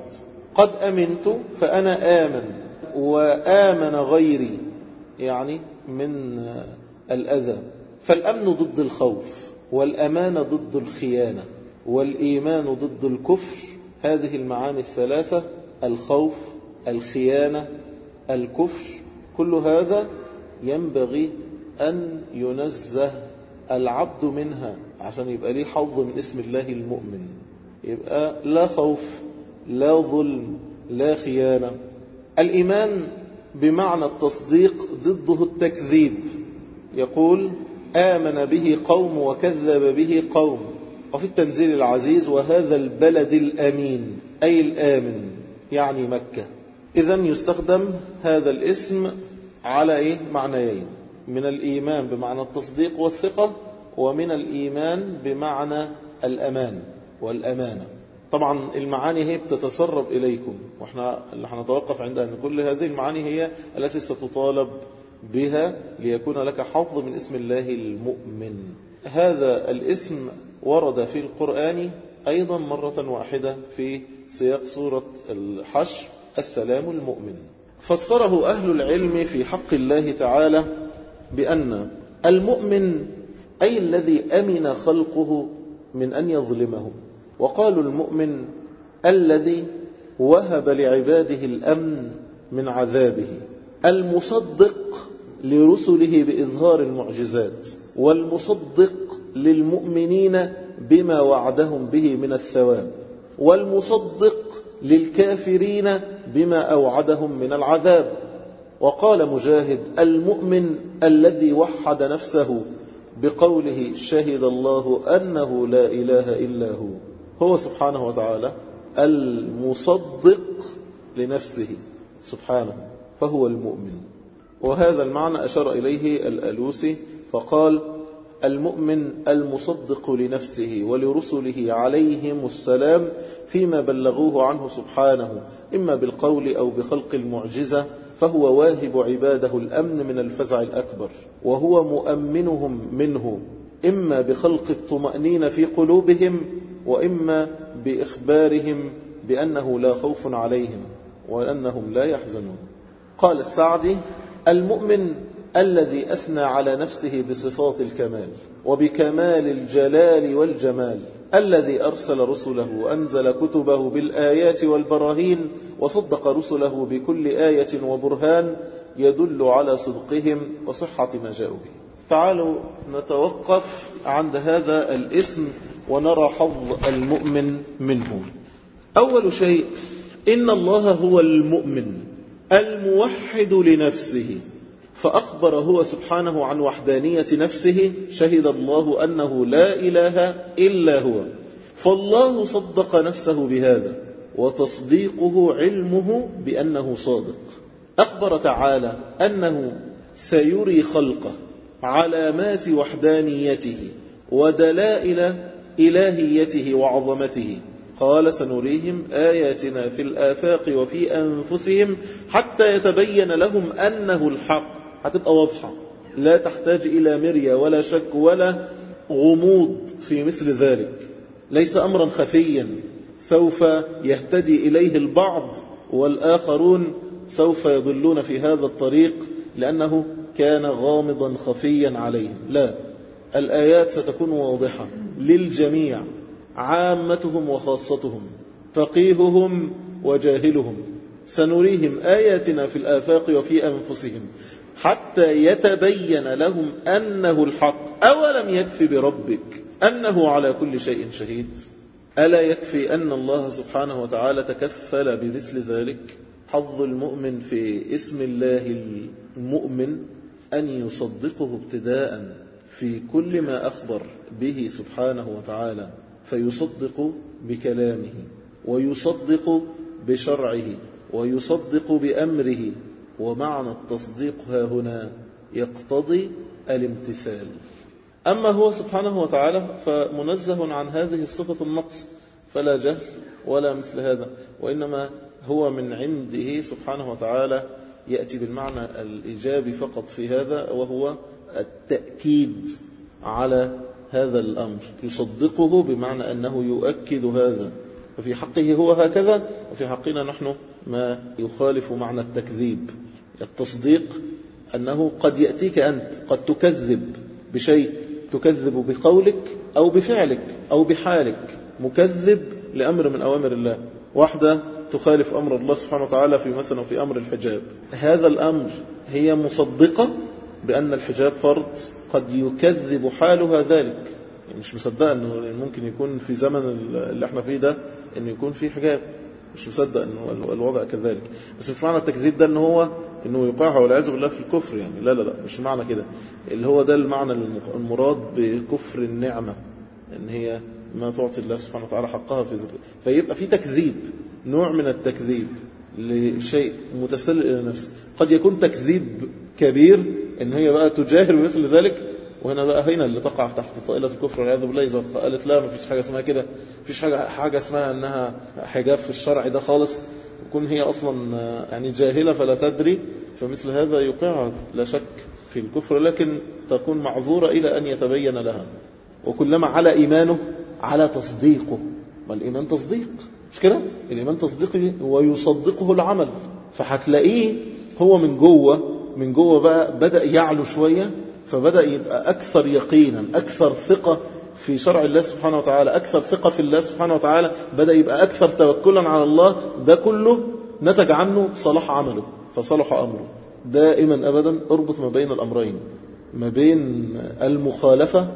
قد أمنت فأنا آمن، وآمن غيري يعني من الأذى. فالأمن ضد الخوف، والأمان ضد الخيانة، والإيمان ضد الكفر. هذه المعاني الثلاثة، الخوف، الخيانة، الكفر، كل هذا ينبغي أن ينزه العبد منها عشان يبقى ليه حظ من اسم الله المؤمن. يبقى لا خوف، لا ظلم، لا خيانة. الإيمان بمعنى التصديق ضده التكذيب. يقول آمن به قوم وكذب به قوم. وفي التنزيل العزيز وهذا البلد الأمين، أي الآمن يعني مكة. إذن يستخدم هذا الاسم على إيه؟ معنيين، من الإيمان بمعنى التصديق والثقة، ومن الإيمان بمعنى الأمان والأمانة. طبعا المعاني هي بتتسرب إليكم، وإحنا اللي هنتوقف عندها أن كل هذه المعاني هي التي ستطالب بها ليكون لك حظ من اسم الله المؤمن. هذا الاسم ورد في القرآن أيضا مرة واحدة في سياق سورة الحشر، السلام المؤمن. فسره أهل العلم في حق الله تعالى بأن المؤمن أي الذي أمن خلقه من أن يظلمهم، وقالوا المؤمن الذي وهب لعباده الأمن من عذابه، المصدق لرسله بإظهار المعجزات، والمصدق للمؤمنين بما وعدهم به من الثواب، والمصدق للكافرين بما أوعدهم من العذاب. وقال مجاهد المؤمن الذي وحد نفسه بقوله شهد الله أنه لا إله إلا هو، هو سبحانه وتعالى المصدق لنفسه سبحانه، فهو المؤمن. وهذا المعنى أشار إليه الألوسي فقال المؤمن المصدق لنفسه ولرسله عليهم السلام فيما بلغوه عنه سبحانه، إما بالقول أو بخلق المعجزة، فهو واهب عباده الأمن من الفزع الأكبر، وهو مؤمنهم منه، إما بخلق الطمأنينة في قلوبهم، وإما بإخبارهم بأنه لا خوف عليهم وأنهم لا يحزنون. قال السعدي المؤمن الذي أثنى على نفسه بصفات الكمال وبكمال الجلال والجمال، الذي أرسل رسله وأنزل كتبه بالآيات والبراهين، وصدق رسله بكل آية وبرهان يدل على صدقهم وصحة ما جاءوا به. تعالوا نتوقف عند هذا الاسم ونرى حظ المؤمن منه. أول شيء إن الله هو المؤمن الموحد لنفسه، فأخبر هو سبحانه عن وحدانية نفسه، شهد الله أنه لا إله إلا هو، فالله صدق نفسه بهذا، وتصديقه علمه بأنه صادق. أخبر تعالى أنه سيري خلقه علامات وحدانيته ودلائل إلهيته وعظمته. قال سنريهم آياتنا في الآفاق وفي أنفسهم حتى يتبين لهم أنه الحق. هتبقى واضحة، لا تحتاج إلى مرية ولا شك ولا غموض في مثل ذلك. ليس أمرا خفيا سوف يهتدي إليه البعض والآخرون سوف يضلون في هذا الطريق لأنه كان غامضا خفيا عليهم. لا، الآيات ستكون واضحة للجميع، عامتهم وخاصتهم، فقيههم وجاهلهم. سنريهم آياتنا في الآفاق وفي أنفسهم حتى يتبين لهم أنه الحق. أولم يكفي بربك أنه على كل شيء شهيد؟ ألا يكفي أن الله سبحانه وتعالى تكفل بمثل ذلك؟ حظ المؤمن في اسم الله المؤمن أن يصدقه ابتداء في كل ما أخبر به سبحانه وتعالى، فيصدق بكلامه ويصدق بشرعه ويصدق بأمره. ومعنى التصديق ها هنا يقتضي الامتثال. أما هو سبحانه وتعالى فمنزه عن هذه الصفة النقص، فلا جهل ولا مثل هذا، وإنما هو من عنده سبحانه وتعالى يأتي بالمعنى الإيجابي فقط في هذا، وهو التأكيد على هذا الأمر. يصدقه بمعنى أنه يؤكد هذا، ففي حقه هو هكذا، وفي حقنا نحن ما يخالف معنى التكذيب. التصديق أنه قد يأتيك أنت قد تكذب بشيء، تكذب بقولك أو بفعلك أو بحالك، مكذب لأمر من أوامر الله. واحدة تخالف أمر الله سبحانه وتعالى في مثلا في أمر الحجاب، هذا الأمر هي مصدقة بأن الحجاب فرض، قد يكذب حالها ذلك، يعني مش مصدقة أنه ممكن يكون في زمن اللي احنا فيه ده أنه يكون فيه حجاب، مش مصدق أنه الوضع كذلك. بس مش معنى التكذيب ده أنه هو أنه يوقعها والعياذ بالله في الكفر، يعني لا لا لا مش معنى كده. اللي هو ده المعنى المراد بكفر النعمة، أن هي ما تعطي الله سبحانه وتعالى حقها في ذلك، فيبقى في تكذيب، نوع من التكذيب لشيء متسلل إلى نفسه. قد يكون تكذيب كبير ان هي بقى تجاهر بمثل ذلك، وهنا بقى هنا اللي تقع تحت طائلة الكفر والعياذ بالله. إذا قالت لا ما فيش حاجة اسمها كده، فيش حاجة حاجة اسمها انها حجاب في الشرع ده خالص، وكون هي اصلا يعني جاهلة فلا تدري، فمثل هذا يوقعها لا شك في الكفر، لكن تكون معذورة الى ان يتبين لها. وكلما على ايمانه على تصديقه، والإيمان تصديق مش كده؟ الإيمان تصديقه ويصدقه العمل، فهتلاقيه هو من جوه من جوه بقى بدأ يعلو شوية، فبدأ يبقى أكثر يقينا، أكثر ثقة في شرع الله سبحانه وتعالى، أكثر ثقة في الله سبحانه وتعالى، بدأ يبقى أكثر توكلا على الله. ده كله نتج عنه صلاح عمله فصلح أمره. دائما أبدا اربط ما بين الأمرين، ما بين المخالفة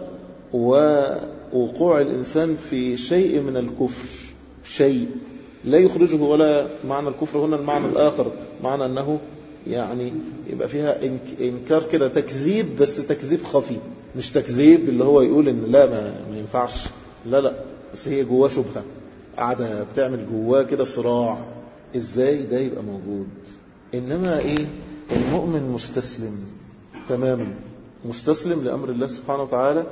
ووقوع الإنسان في شيء من الكفر، شيء لا يخرجه، ولا معنى الكفر هنا المعنى الآخر، معنى أنه يعني يبقى فيها إنكار كده، تكذيب، بس تكذيب خفي، مش تكذيب اللي هو يقول إن لا ما, ما ينفعش، لا لا، بس هي جواه شبهة قاعدة بتعمل جواه كده صراع، إزاي ده يبقى موجود؟ إنما إيه؟ المؤمن مستسلم تماما، مستسلم لأمر الله سبحانه وتعالى،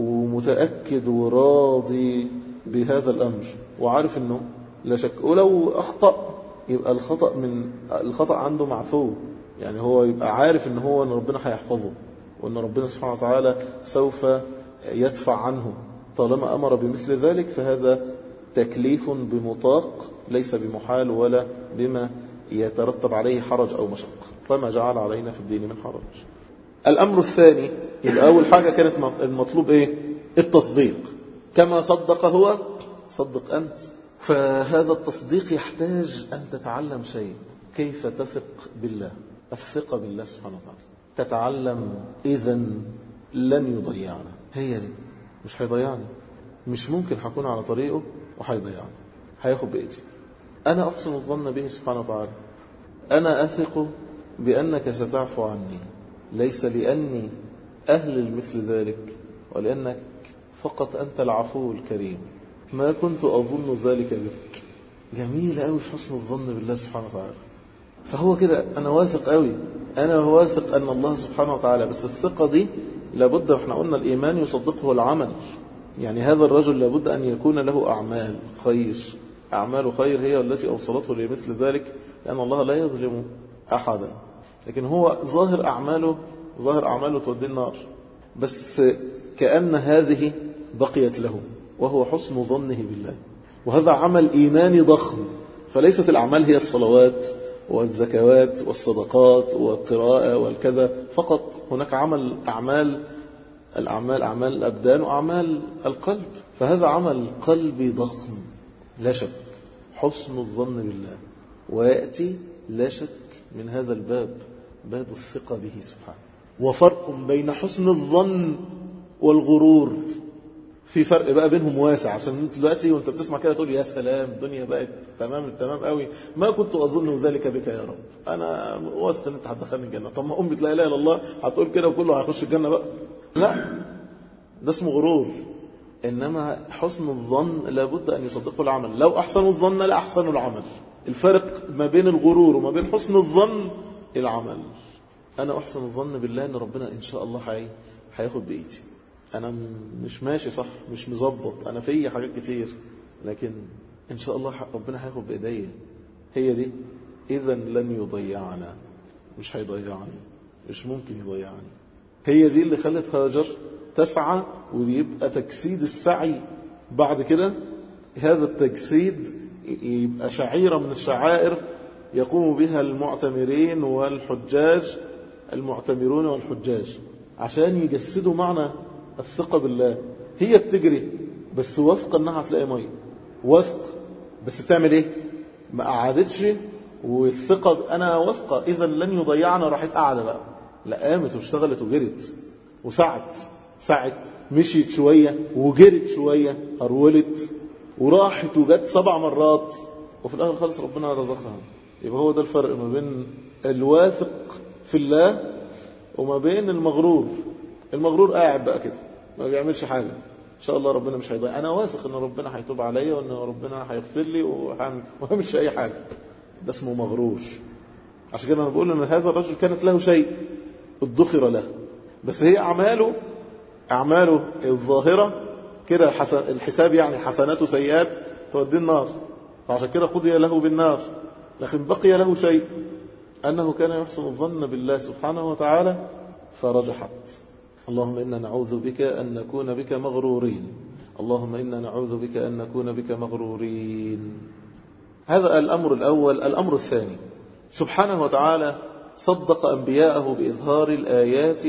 ومتأكد وراضي بهذا الأمر، وعارف أنه لا شك، ولو أخطأ يبقى الخطأ من الخطأ عنده معفو، يعني هو يبقى عارف أنه هو أن ربنا هيحفظه، وأن ربنا سبحانه وتعالى سوف يدفع عنه طالما أمر بمثل ذلك. فهذا تكليف بمطاق، ليس بمحال ولا بما يترتب عليه حرج أو مشقة، فما جعل علينا في الدين من حرج. الأمر الثاني، يبقى أول حاجة كانت المطلوب إيه؟ التصديق، كما صدق هو صدق أنت. فهذا التصديق يحتاج أن تتعلم شيء، كيف تثق بالله، الثقة بالله سبحانه وتعالى، تتعلم إذن لن يضيعنا، هي دي مش هيضيعني، مش ممكن هكون على طريقه وهيضيعني، هياخد بإيدي. أنا أحسن الظن به سبحانه وتعالى، أنا أثق بأنك ستعفو عني، ليس لأني أهل لمثل ذلك، ولأنك فقط أنت العفو الكريم، ما كنت أظن ذلك بك. جميل قوي في حسن الظن بالله سبحانه وتعالى. فهو كده أنا واثق قوي، أنا واثق أن الله سبحانه وتعالى، بس الثقة دي لابد، احنا قلنا الإيمان يصدقه العمل، يعني هذا الرجل لابد أن يكون له أعمال خير، أعمال خير هي التي أوصلته لمثل ذلك، لأن الله لا يظلم أحدا، لكن هو ظاهر أعماله ظاهر أعماله تودي النار، بس كأن هذه بقيت له، وهو حسن ظنه بالله، وهذا عمل إيماني ضخم. فليست الأعمال هي الصلوات والزكوات والصدقات والقراءة والكذا فقط، هناك عمل أعمال الأعمال أعمال الأبدان وأعمال القلب، فهذا عمل قلبي ضخم لا شك، حسن الظن بالله، ويأتي لا شك من هذا الباب باب الثقة به سبحانه. وفرق بين حسن الظن والغرور، في فرق بقى بينهم واسع، عشان انت دلوقتي وانت بتسمع كده تقول يا سلام الدنيا بقت تمام التمام قوي، ما كنت اظن ذلك بك يا رب، انا واثق ان انت هتدخلني الجنه. طب ما ام لا اله الا الله هتقول كده وكله هيخش الجنه بقى؟ لا، ده اسمه غرور. انما حسن الظن لابد ان يصدقه العمل، لو احسنوا الظن لاحسنوا العمل. الفرق ما بين الغرور وما بين حسن الظن العمل. انا احسن الظن بالله ان ربنا ان شاء الله حي هياخد بايدي، أنا مش ماشي صح، مش مظبط، أنا في حاجات كتير، لكن إن شاء الله ربنا هياخد بإيديا، هي دي. إذا لن يضيعنا، مش هيضيعني، مش ممكن يضيعني. هي دي اللي خلت هاجر تسعى، ويبقى تجسيد السعي بعد كده، هذا التجسيد يبقى شعيرة من الشعائر يقوم بها المعتمرين والحجاج، المعتمرون والحجاج، عشان يجسدوا معنى الثقة بالله. هي بتجري بس واثقة انها هتلاقي مية، واثق بس بتعمل ايه؟ ما قعدتش والثقة انا واثقة اذا لن يضيعنا، راحت قاعدة بقى، لا قامت واشتغلت وجرت وسعت سعت مشيت شوية وجرت شوية، هرولت وراحت وجت سبع مرات، وفي الآخر خالص ربنا رزقها. يبقى هو ده الفرق ما بين الواثق في الله وما بين المغرور. المغرور قاعد بقى كده ما بيعملش حاجة، إن شاء الله ربنا مش هيضيع، أنا واثق إن ربنا هيتوب عليا وإن ربنا هيغفر لي وما بعملش أي حاجة. ده اسمه مغرور. عشان كده أنا بقول إن هذا الرجل كانت له شيء ادخر له، بس هي أعماله أعماله الظاهرة كده الحساب، يعني حسنات وسيئات تودي النار، فعشان كده قضي له بالنار. لكن بقي له شيء، أنه كان يحسن الظن بالله سبحانه وتعالى فرجحت. اللهم إنا نعوذ بك أن نكون بك مغرورين، اللهم إنا نعوذ بك أن نكون بك مغرورين. هذا الأمر الأول. الأمر الثاني، سبحانه وتعالى صدق أنبياءه بإظهار الآيات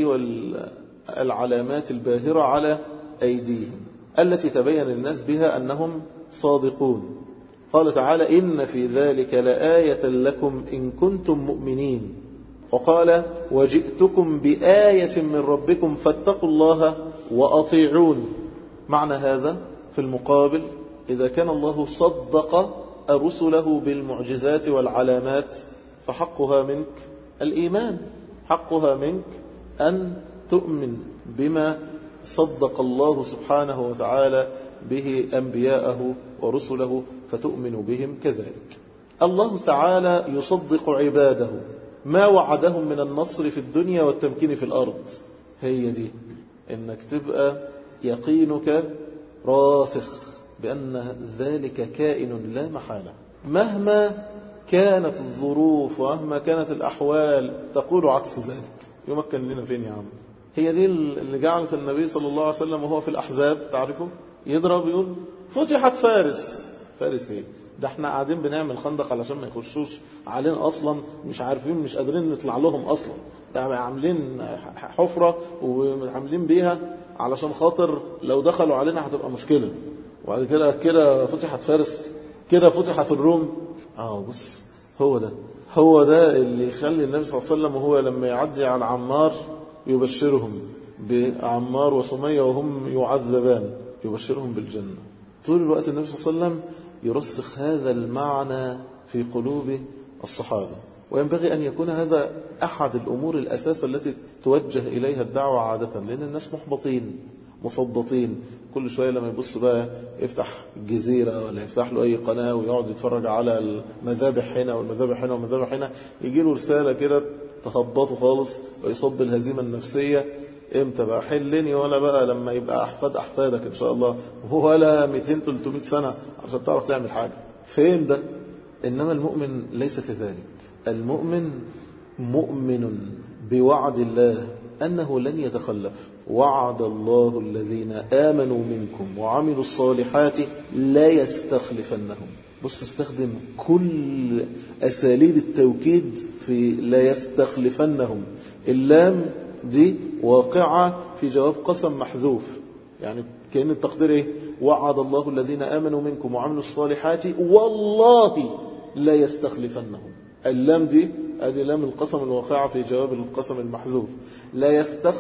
والعلامات الباهرة على أيديهم التي تبين للناس بها أنهم صادقون. قال تعالى إن في ذلك لآية لكم إن كنتم مؤمنين، وقال وجئتكم بآية من ربكم فاتقوا الله وأطيعون. معنى هذا في المقابل، إذا كان الله صدق رسله بالمعجزات والعلامات فحقها منك الإيمان، حقها منك أن تؤمن بما صدق الله سبحانه وتعالى به أنبياءه ورسله فتؤمن بهم كذلك. الله تعالى يصدق عباده ما وعدهم من النصر في الدنيا والتمكين في الأرض. هي دي إنك تبقى يقينك راسخ بأن ذلك كائن لا محالة، مهما كانت الظروف ومهما كانت الأحوال تقول عكس ذلك. يمكن لنا فين يا عم؟ هي دي اللي جعلت النبي صلى الله عليه وسلم وهو في الأحزاب تعرفه يضرب يقول فتحت فارس. فارس ايه؟ ده احنا قاعدين بنعمل خندق علشان ما يخشوش علينا اصلا، مش عارفين مش قادرين نطلع لهم اصلا، ده عاملين حفرة وعاملين بيها علشان خاطر لو دخلوا علينا هتبقى مشكلة. وبعد كده كده فتحت فارس، كده فتحت الروم. اه بص، هو ده هو ده اللي يخلي النبي صلى الله عليه وسلم وهو لما يعدي على عمار يبشرهم بعمار وسمية وهم يعذبان، يبشرهم بالجنة. طول الوقت النبي صلى الله عليه وسلم يرسخ هذا المعنى في قلوب الصحابة، وينبغي أن يكون هذا أحد الأمور الأساس التي توجه إليها الدعوة عادة، لأن الناس محبطين مثبطين، كل شوية لما يبص بقى يفتح جزيرة ولا يفتح له أي قناة ويقعد يتفرج على المذابح هنا والمذابح هنا والمذابح هنا، يجي له رسالة كده تخبطه خالص ويصب الهزيمة النفسية. امتى بقى حلني؟ ولا بقى لما يبقى أحفاد أحفادك إن شاء الله، ولا مئتين ثلاثمائة سنة عشان تعرف تعمل حاجة. فين ده؟ إنما المؤمن ليس كذلك. المؤمن مؤمن بوعد الله أنه لن يتخلف. وعد الله الذين آمنوا منكم وعملوا الصالحات لا يستخلفنهم. بص، استخدم كل أساليب التوكيد في لا يستخلفنهم. اللام دي واقعة في جواب قسم محذوف، يعني كأن التقدير ايه؟ وعد الله الذين آمنوا منكم وعملوا الصالحات والله لا يستخلفنهم. اللام دي ادي لام القسم الواقعة في جواب القسم المحذوف. لا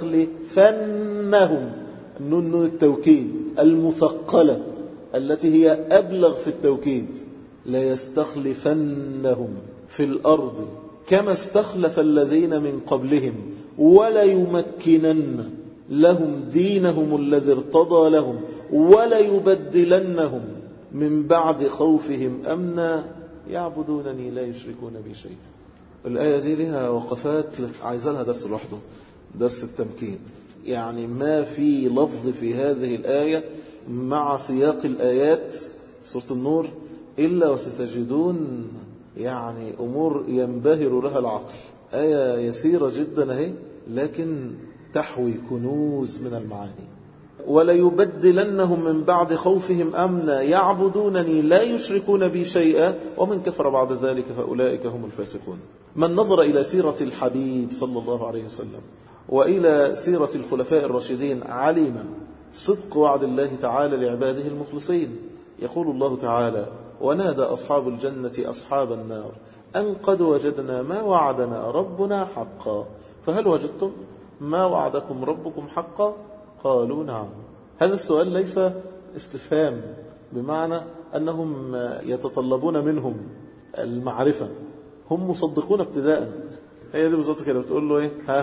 يستخلفنهم، نون التوكيد المثقلة التي هي أبلغ في التوكيد. لا يستخلفنهم في الأرض كما استخلف الذين من قبلهم ولا يمكنن لهم دينهم الذي ارتضى لهم ولا يبدلنهم من بعد خوفهم أمنا يعبدونني لا يشركون بي شيئا. الآية دي لها وقفات عايزة لها درس لوحده، درس التمكين. يعني ما في لفظ في هذه الآية مع سياق الآيات سورة النور إلا وستجدون يعني أمور ينبهر لها العقل. آية يسيرة جدا اهي، لكن تحوي كنوز من المعاني. وليبدلنهم من بعد خوفهم أمنا يعبدونني لا يشركون بي شيئا ومن كفر بعد ذلك فأولئك هم الفاسقون. من نظر إلى سيرة الحبيب صلى الله عليه وسلم وإلى سيرة الخلفاء الراشدين علم صدق وعد الله تعالى لعباده المخلصين. يقول الله تعالى: ونادى أصحاب الجنة أصحاب النار أن قد وجدنا ما وعدنا ربنا حقا فهل وجدتم ما وعدكم ربكم حقا؟ قالوا نعم. هذا السؤال ليس استفهام بمعنى أنهم يتطلبون منهم المعرفة، هم مصدقون ابتداء. هي دي بالظبط كده، بتقول له ايه؟ ها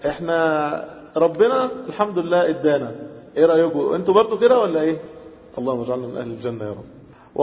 احنا ربنا الحمد لله ادانا، ايه رأيكم انتوا برضو كده ولا ايه؟ اللهم اجعلنا من اهل الجنة يا رب.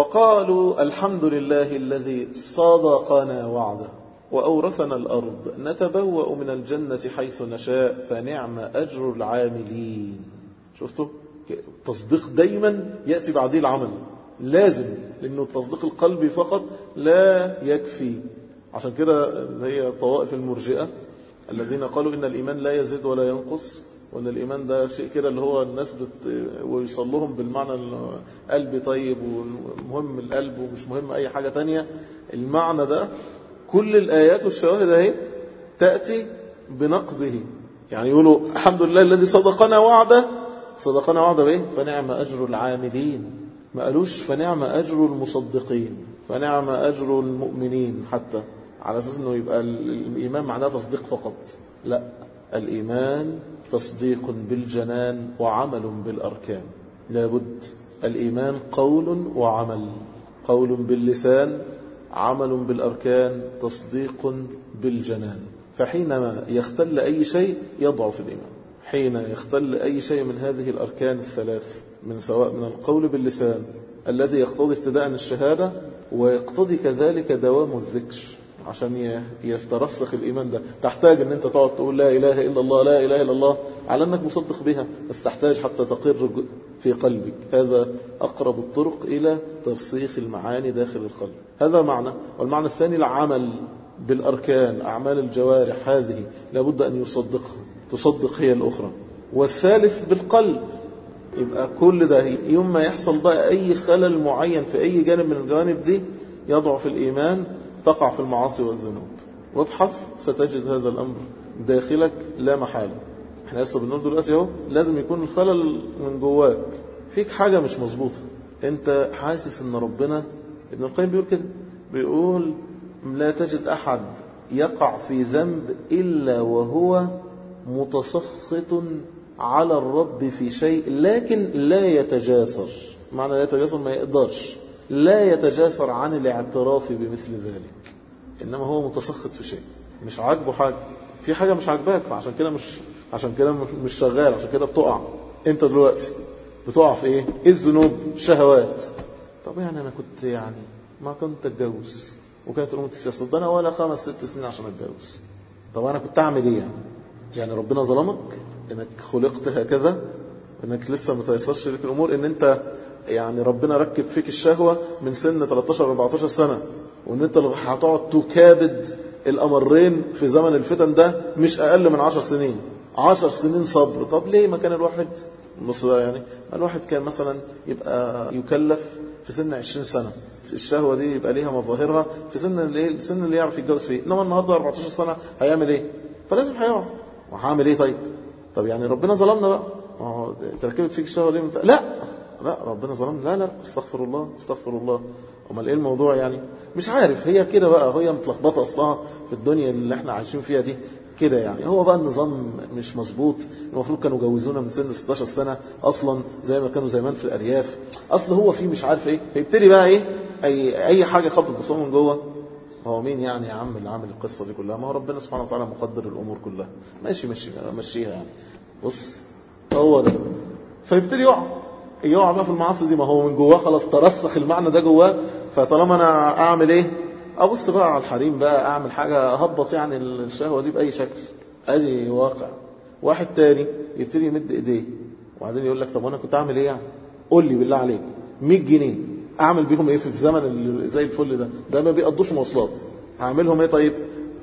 وقالوا الحمد لله الذي صدقنا وعده وأورثنا الأرض نتبوأ من الجنة حيث نشاء فنعم أجر العاملين. شفتوا؟ التصديق دايما يأتي بعديه العمل، لازم، لأنه التصديق القلبي فقط لا يكفي. عشان كده هي طوائف المرجئة الذين قالوا إن الإيمان لا يزيد ولا ينقص، وأن الإيمان ده شيء كده اللي هو الناس بت... ويصلهم بالمعنى القلب طيب ومهم القلب ومش مهم أي حاجة تانية. المعنى ده كل الآيات والشواهد اهي تأتي بنقضه. يعني يقولوا الحمد لله الذي صدقنا وعده، صدقنا وعده بايه؟ فنعم أجر العاملين. ما قالوش فنعم أجر المصدقين، فنعم أجر المؤمنين، حتى على أساس أنه يبقى الإيمان معناه تصديق فقط. لا، الإيمان تصديق بالجنان وعمل بالأركان. لابد الإيمان قول وعمل، قول باللسان، عمل بالأركان، تصديق بالجنان. فحينما يختل أي شيء يضعف الإيمان. حين يختل أي شيء من هذه الأركان الثلاث، من سواء من القول باللسان الذي يقتضي ابتداء الشهادة ويقتضي كذلك دوام الذكر عشان يسترسخ الإيمان ده. تحتاج أن أنت تقعد تقول لا إله إلا الله لا إله إلا الله على أنك مصدق بها، بس تحتاج حتى تقر في قلبك. هذا أقرب الطرق إلى ترسيخ المعاني داخل القلب. هذا معنى. والمعنى الثاني العمل بالأركان، أعمال الجوارح هذه لابد أن يصدقها، تصدق هي الأخرى. والثالث بالقلب. يبقى كل ده يوم ما يحصل بقى أي خلل معين في أي جانب من الجوانب دي يضعف الإيمان، تقع في المعاصي والذنوب. وابحث ستجد هذا الأمر داخلك لا محالة. احنا لسه بنقول دلوقتي اهو لازم يكون الخلل من جواك، فيك حاجة مش مظبوطة، انت حاسس ان ربنا. ابن القيم بيقول كده، بيقول لا تجد أحد يقع في ذنب إلا وهو متسخط على الرب في شيء لكن لا يتجاسر. معنى لا يتجاسر ما يقدرش، لا يتجاسر عن الاعتراف بمثل ذلك، إنما هو متسخط في شيء، مش عاجبه حاجة، في حاجة مش عاجباك، عشان كده مش عشان كده مش شغال، عشان كده بتقع. انت دلوقتي بتقع في ايه؟ الذنوب، الشهوات. طب يعني انا كنت يعني ما كنت اتجوز، وكانت الامور تتصدق انا ولا خمس ست سنين عشان اتجوز. طب انا كنت اعمل ايه يعني؟ يعني ربنا ظلمك انك خلقت هكذا، انك لسه ما تيسرش لك الامور، ان انت يعني ربنا ركب فيك الشهوة من سن ثلاثة عشر أربعة عشر سنة، وان انت هتقعد تكابد الأمرين في زمن الفتن ده مش أقل من عشر سنين. عشر سنين صبر. طب ليه ما كان الواحد نص يعني الواحد كان مثلا يبقى يكلف في سن عشرين سنة، الشهوة دي يبقى ليها مظاهرها في سن اللي السن اللي يعرف يتجوز فيه. انما النهارده أربعة عشر سنة هيعمل ايه؟ فلازم هيقع. وهعمل ايه طيب؟ طب يعني ربنا ظلمنا بقى، ما هو تركبت فيك الشهوة دي مت... لا لا ربنا ظلمنا، لا لا استغفر الله استغفر الله. امال ايه الموضوع يعني؟ مش عارف، هي كده بقى، هي متلخبطه اصلها في الدنيا اللي احنا عايشين فيها دي كده يعني. هو بقى النظام مش مظبوط، المفروض كانوا جوزونا من سن ستاشر سنة اصلا زي ما كانوا زمان في الارياف. اصل هو في مش عارف ايه، هيبتدي بقى ايه اي اي حاجه خبط بصوم من جوه. هو مين يعني يا عم اللي عامل القصه دي كلها؟ ما هو ربنا سبحانه وتعالى مقدر الامور كلها. ماشي ماشي مشيها يعني. بص هو ده، فيبتدي يقع يقع بقى في المعاصي دي. ما هو من جواه خلاص ترسخ المعنى ده جواه. فطالما انا اعمل ايه؟ ابص بقى على الحريم بقى، اعمل حاجه اهبط يعني الشهوه دي باي شكل. ادي واقع. واحد تاني يبتدي يمد ايديه وبعدين يقول لك طب وانا كنت اعمل ايه يعني؟ قول لي بالله عليك مية جنيه اعمل بيهم ايه في الزمن اللي زي الفل ده؟ ده ما بيقضوش مواصلات، هعملهم ايه طيب؟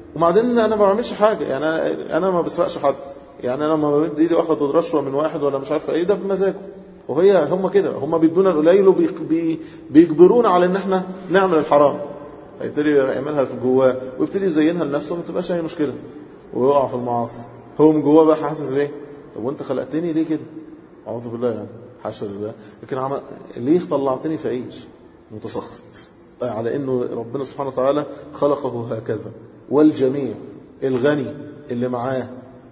وبعدين انا ما بعملش حاجه، يعني انا ما بسرقش حد، يعني انا لما بمد ايدي واخد رشوه من واحد ولا مش عارف ايه ده بمزاجه، وهي هم كده، هم بيدونا القليل وبيجبرونا على ان احنا نعمل الحرام، هيبتدي يعملها في جواه ويبتدي يزينها لنفسه وما تبقاش اي مشكله ويقع في المعاصي. هو من جواه بقى حاسس بايه؟ طب وانت خلقتني ليه كده؟ اعوذ بالله، يعني حاشا لله، لكن عم... ليه طلعتني فقير متسخط على انه ربنا سبحانه وتعالى خلقه هكذا؟ والجميع الغني اللي معاه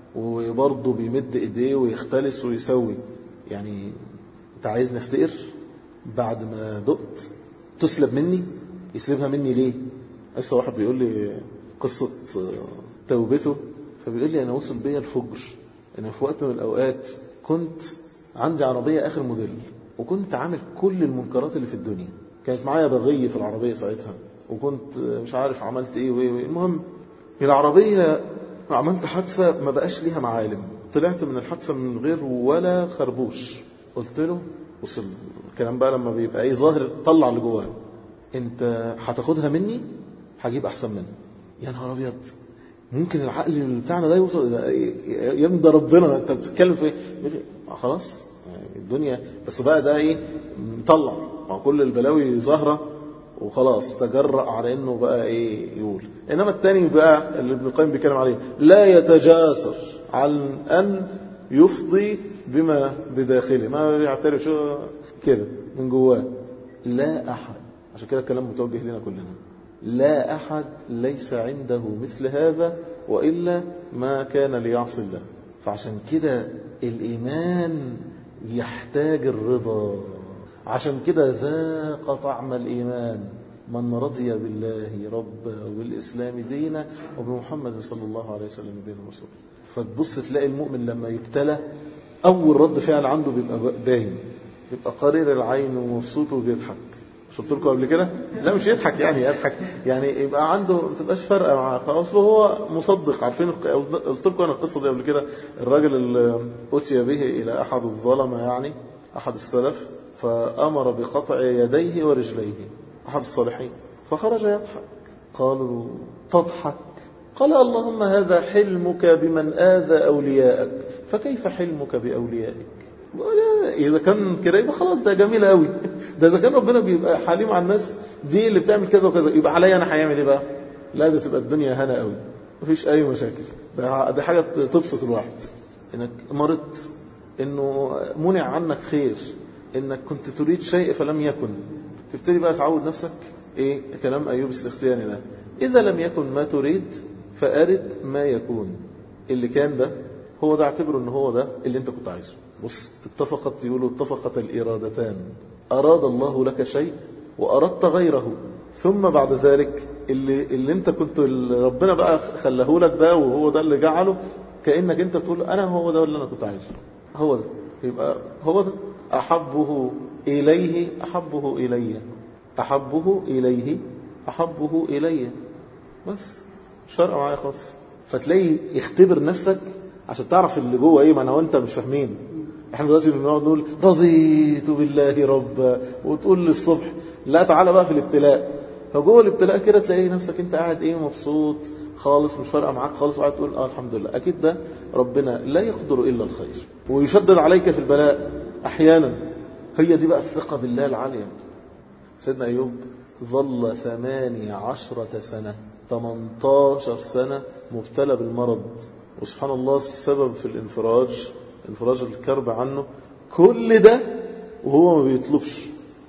وبرضه بيمد ايديه ويختلس ويسوي، يعني انت عايز نفتقر بعد ما دقت؟ تسلب مني؟ يسلبها مني ليه؟ لسه واحد بيقول لي قصة توبته، فبيقول لي انا وصل بيا الفجر ان في وقت من الاوقات كنت عندي عربية اخر موديل، وكنت عامل كل المنكرات اللي في الدنيا، كانت معايا بغي في العربية ساعتها، وكنت مش عارف عملت ايه وايه وايه. المهم العربية عملت حادثة ما بقاش ليها معالم، طلعت من الحادثة من غير ولا خربوش. قلت له وصل الكلام بقى لما بيبقى ايه ظاهر، طلع اللي جواه، انت هتاخدها مني هجيب احسن منه. يا نهار ابيض، ممكن العقل بتاعنا ده يوصل يا ابني؟ ده ربنا، انت بتتكلم في ايه؟ خلاص يعني الدنيا، بس بقى ده ايه؟ مطلع مع كل البلاوي ظاهره وخلاص تجرأ على انه بقى ايه يقول. انما التاني بقى اللي ابن القيم بيتكلم عليه لا يتجاسر عن ان يفضي بما بداخله، ما يعترف شو كده من جواه. لا احد، عشان كده الكلام متوجه لنا كلنا، لا احد ليس عنده مثل هذا والا ما كان ليعصي الله. فعشان كده الايمان يحتاج الرضا، عشان كده ذاق طعم الإيمان من رضي بالله ربا وبالإسلام دينا وبمحمد صلى الله عليه وسلم نبينا ورسوله. فتبص تلاقي المؤمن لما يبتلى أول رد فعل عنده بيبقى باين، بيبقى قرير العين ومبسوط وبيضحك. مش قلت لكم قبل كده؟ لا مش يضحك يعني يضحك يعني يبقى عنده ما تبقاش فارقه معاه، فاصله هو مصدق. عارفين قلت لكم انا القصه دي قبل كده، الراجل اللي اتي به الى احد الظلمه، يعني احد السلف، فامر بقطع يديه ورجليه، احد الصالحين، فخرج يضحك. قالوا تضحك؟ قال اللهم هذا حلمك بمن آذى أولياءك، فكيف حلمك بأوليائك؟ إذا كان كده يبقى خلاص ده جميل قوي، ده إذا كان ربنا بيبقى حليم على الناس دي اللي بتعمل كذا وكذا، يبقى عليا أنا هيعمل إيه بقى؟ لا ده تبقى الدنيا هنا قوي، مفيش أي مشاكل. ده حاجة تبسط الواحد، إنك مرضت، إنه منع عنك خير، إنك كنت تريد شيء فلم يكن، تبتدي بقى تعود نفسك إيه كلام أيوب السختياني ده، إذا لم يكن ما تريد فأرد ما يكون. اللي كان ده هو ده، اعتبره ان هو ده اللي انت كنت عايزه. بص اتفقت، يقولوا اتفقت الإرادتان، أراد الله لك شيء وأردت غيره، ثم بعد ذلك اللي, اللي انت كنت ربنا بقى خلاه لك ده وهو ده اللي جعله، كأنك انت تقول انا هو ده اللي انا كنت عايزه، هو ده، يبقى هو ده. أحبه إليه أحبه إليه أحبه إليه أحبه إليه، بس مش فارقه معايا خالص. فتلاقي اختبر نفسك عشان تعرف اللي جوه ايه. ما انا وانت مش فاهمين، احنا دلوقتي بنقعد نقول رضيت بالله ربا وتقول للصبح، لا تعالى بقى في الابتلاء، فجوه الابتلاء كده تلاقي نفسك انت قاعد ايه مبسوط خالص، مش فارقه معاك خالص، وقاعد تقول اه الحمد لله. اكيد ده ربنا لا يقدر الا الخير، ويشدد عليك في البلاء احيانا. هي دي بقى الثقه بالله العاليه. سيدنا ايوب ظل ثمانية عشرة سنة، ثمانية عشر سنة مبتلى بالمرض، وسبحان الله السبب في الانفراج، انفراج الكرب عنه، كل ده وهو ما بيطلبش،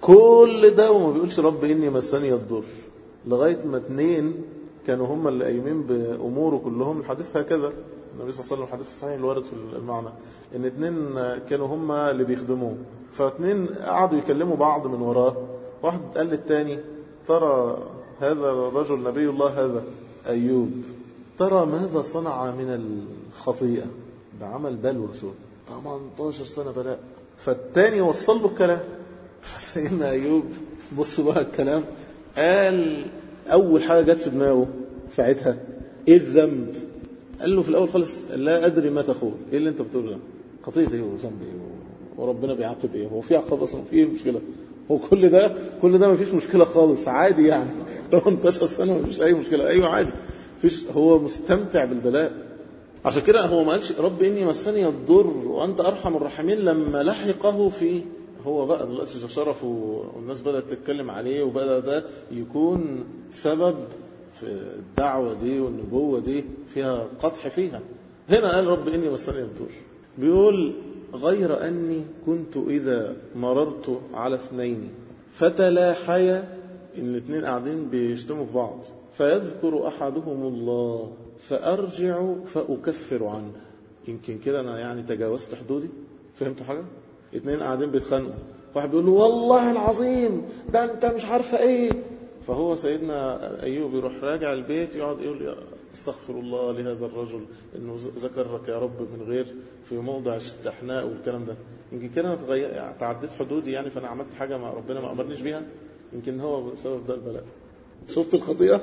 كل ده وما بيقولش رب إني مسني الضر، لغاية ما اتنين كانوا هم اللي قايمين بأموره كلهم. الحديث هكذا، النبي صلى الله عليه وسلم الحديث صحيح الوارد في المعنى، ان اتنين كانوا هم اللي بيخدموه، فاتنين قعدوا يكلموا بعض من وراه، واحد قال للتاني ترى هذا الرجل نبي الله هذا أيوب، ترى ماذا صنع من الخطيئة، ده عمل بلوى سوء، ثمانية عشر سنة بلاء. فالتاني وصل له الكلام، فسيدنا أيوب بصوا بقى الكلام، قال أول حاجة جت في دماغه ساعتها إيه الذنب؟ قال له في الأول خالص لا أدري ما تقول، إيه اللي أنت بتقوله ده؟ خطيئة إيه وذنب إيه وربنا بيعاقب إيه؟ هو في عقاب أصلا؟ في إيه المشكلة؟ هو كل ده كل ده ما فيش مشكلة خالص، عادي يعني، ثمانية عشر سنة ما فيش أي مشكلة، أيوة عادي. فيش، هو مستمتع بالبلاء. عشان كده هو ما قالش رب إني مسني الضر وأنت أرحم الراحمين لما لحقه في، هو بقى دلوقتي شرف والناس بدأت تتكلم عليه وبدأ ده يكون سبب في الدعوة دي والنبوة دي فيها قطح فيها. هنا قال رب إني مسني الضر، بيقول غير أني كنت إذا مررت على اثنين فتلاحيا، إن الاثنين قاعدين بيشتموا في بعض، فيذكر أحدهم الله فأرجع فأكفر عنه. يمكن كده أنا يعني تجاوزت حدودي. فهمتوا حاجة؟ اثنين قاعدين بيتخانقوا، واحد بيقول له والله العظيم ده أنت مش عارفة إيه، فهو سيدنا أيوب يروح راجع البيت يقعد يقول استغفر الله لهذا الرجل إنه ذكرك يا رب من غير في موضع استحناء والكلام ده. يمكن كده أنا تغير تعديت حدودي يعني، فأنا عملت حاجة ما ربنا ما أمرنيش بيها، يمكن هو بسبب ده البلاء. شفت الخطيئة؟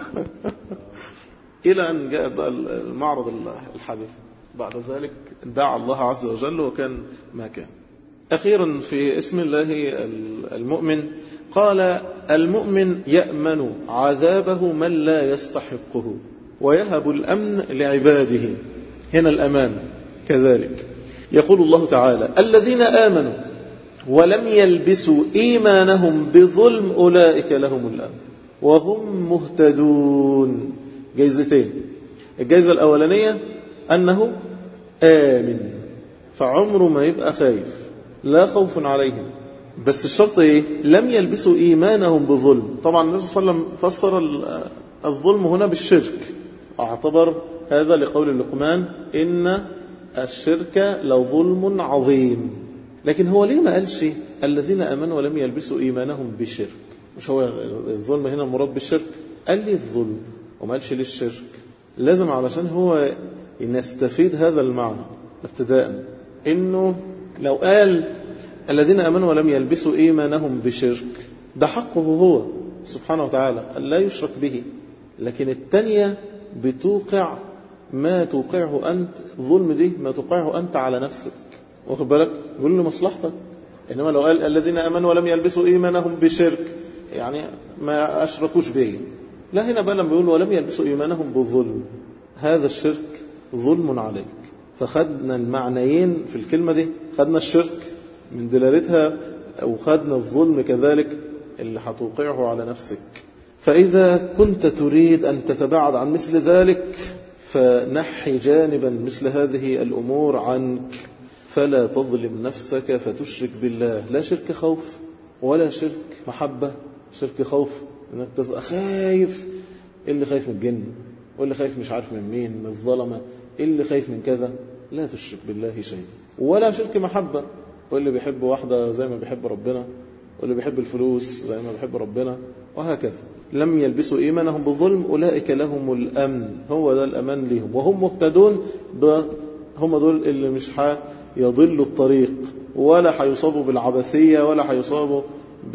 إلى أن جاء بقى المعرض الحديث. بعد ذلك دعا الله عز وجل وكان ما كان. أخيرا في اسم الله المؤمن قال المؤمن يأمن عذابه من لا يستحقه ويهب الأمن لعباده. هنا الأمان كذلك. يقول الله تعالى الذين آمنوا ولم يلبسوا إيمانهم بظلم أولئك لهم الأمن وهم مهتدون. جايزتين. الجايزة الأولانية أنه آمن، فعمره ما يبقى خايف، لا خوف عليهم. بس الشرط إيه؟ لم يلبسوا إيمانهم بظلم. طبعا النبي صلى الله عليه وسلم فسر الظلم هنا بالشرك، اعتبر هذا لقول لقمان إن الشرك لظلم عظيم. لكن هو ليه ما قالش الذين آمنوا ولم يلبسوا إيمانهم بالشرك؟ مش هو الظلم هنا المراد بالشرك؟ قال لي الظلم وما قالش ليه الشرك. لازم علشان هو نستفيد هذا المعنى ابتداء، إنه لو قال الذين آمنوا ولم يلبسوا إيمانهم بشرك ده حقه هو سبحانه وتعالى لا يشرك به، لكن التانية بتوقع ما توقعه أنت، ظلم دي ما توقعه أنت على نفسك، واخد بالك؟ يقول له مصلحتك. إنما لو قال الذين آمنوا ولم يلبسوا إيمانهم بشرك يعني ما أشركوش به. لا، هنا بقى لما بيقول ولم يلبسوا إيمانهم بالظلم، هذا الشرك ظلم عليك. فخدنا المعنيين في الكلمة دي، خدنا الشرك من دلالتها وخدنا الظلم كذلك اللي هتوقعه على نفسك. فإذا كنت تريد أن تتباعد عن مثل ذلك فنحي جانبا مثل هذه الأمور عنك، فلا تظلم نفسك فتشرك بالله. لا شرك خوف ولا شرك محبة. شرك خوف انك تبقى خايف، اللي خايف من الجن واللي خايف مش عارف من مين، من الظلمة، اللي خايف من كذا. لا تشرك بالله شيء. ولا شرك محبة، واللي بيحب واحدة زي ما بيحب ربنا، واللي بيحب الفلوس زي ما بيحب ربنا، وهكذا. لم يلبسوا إيمانهم بالظلم أولئك لهم الأمن، هو ده الأمان لهم، وهم مهتدون. هم دول اللي مش هيضلوا الطريق ولا هيصابوا بالعبثية ولا هيصابوا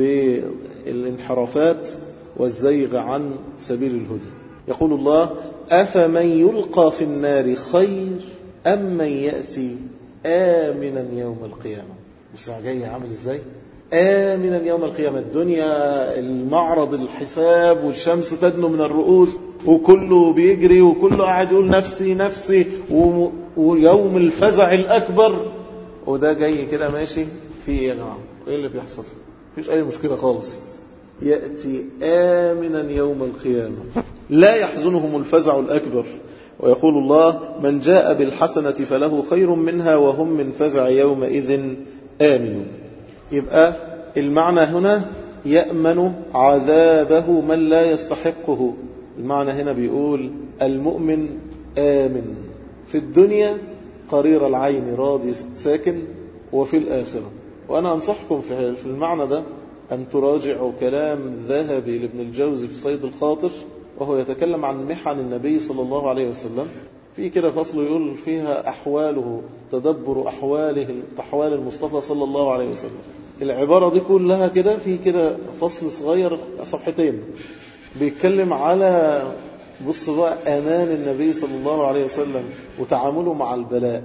بالانحرافات والزيغ عن سبيل الهدى. يقول الله أفمن يلقى في النار خير أم من يأتي آمنا يوم القيامة. بس جاي عامل ازاي؟ آمنا يوم القيامة. الدنيا المعرض الحساب والشمس تدنو من الرؤوس وكله بيجري وكله قاعد يقول نفسي نفسي ويوم الفزع الأكبر، وده جاي كده ماشي في ايه يا جماعة؟ ايه اللي بيحصل؟ مفيش أي مشكلة خالص. يأتي آمنا يوم القيامة لا يحزنهم الفزع الأكبر. ويقول الله من جاء بالحسنة فله خير منها وهم من فزع يومئذ آمنون. يبقى المعنى هنا يأمن عذابه من لا يستحقه. المعنى هنا بيقول المؤمن آمن في الدنيا قرير العين راضي ساكن، وفي الآخرة. وأنا أنصحكم في المعنى ده أن تراجعوا كلام ذهبي لابن الجوزي في صيد الخاطر، وهو يتكلم عن محن النبي صلى الله عليه وسلم. في كده فصل يقول فيها أحواله، تدبر أحواله، أحوال المصطفى صلى الله عليه وسلم. العبارة دي كلها كده في كده فصل صغير صفحتين بيتكلم على بص بقى أمان النبي صلى الله عليه وسلم وتعامله مع البلاء،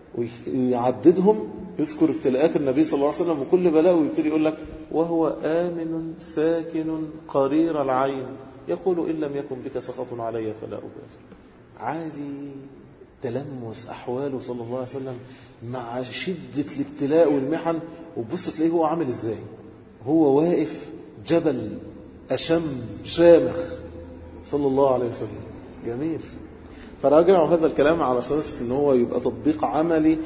ويعددهم، يذكر ابتلاءات النبي صلى الله عليه وسلم وكل بلاء، ويبتدي يقول لك وهو آمن ساكن قرير العين يقول إن لم يكن بك سخط علي فلا أبالي. عادي تلمس أحواله صلى الله عليه وسلم مع شدة الابتلاء والمحن، وبص تلاقيه هو عامل إزاي، هو واقف جبل أشم شامخ صلى الله عليه وسلم. جميل. فراجعوا هذا الكلام على أساس أنه هو يبقى تطبيق عملي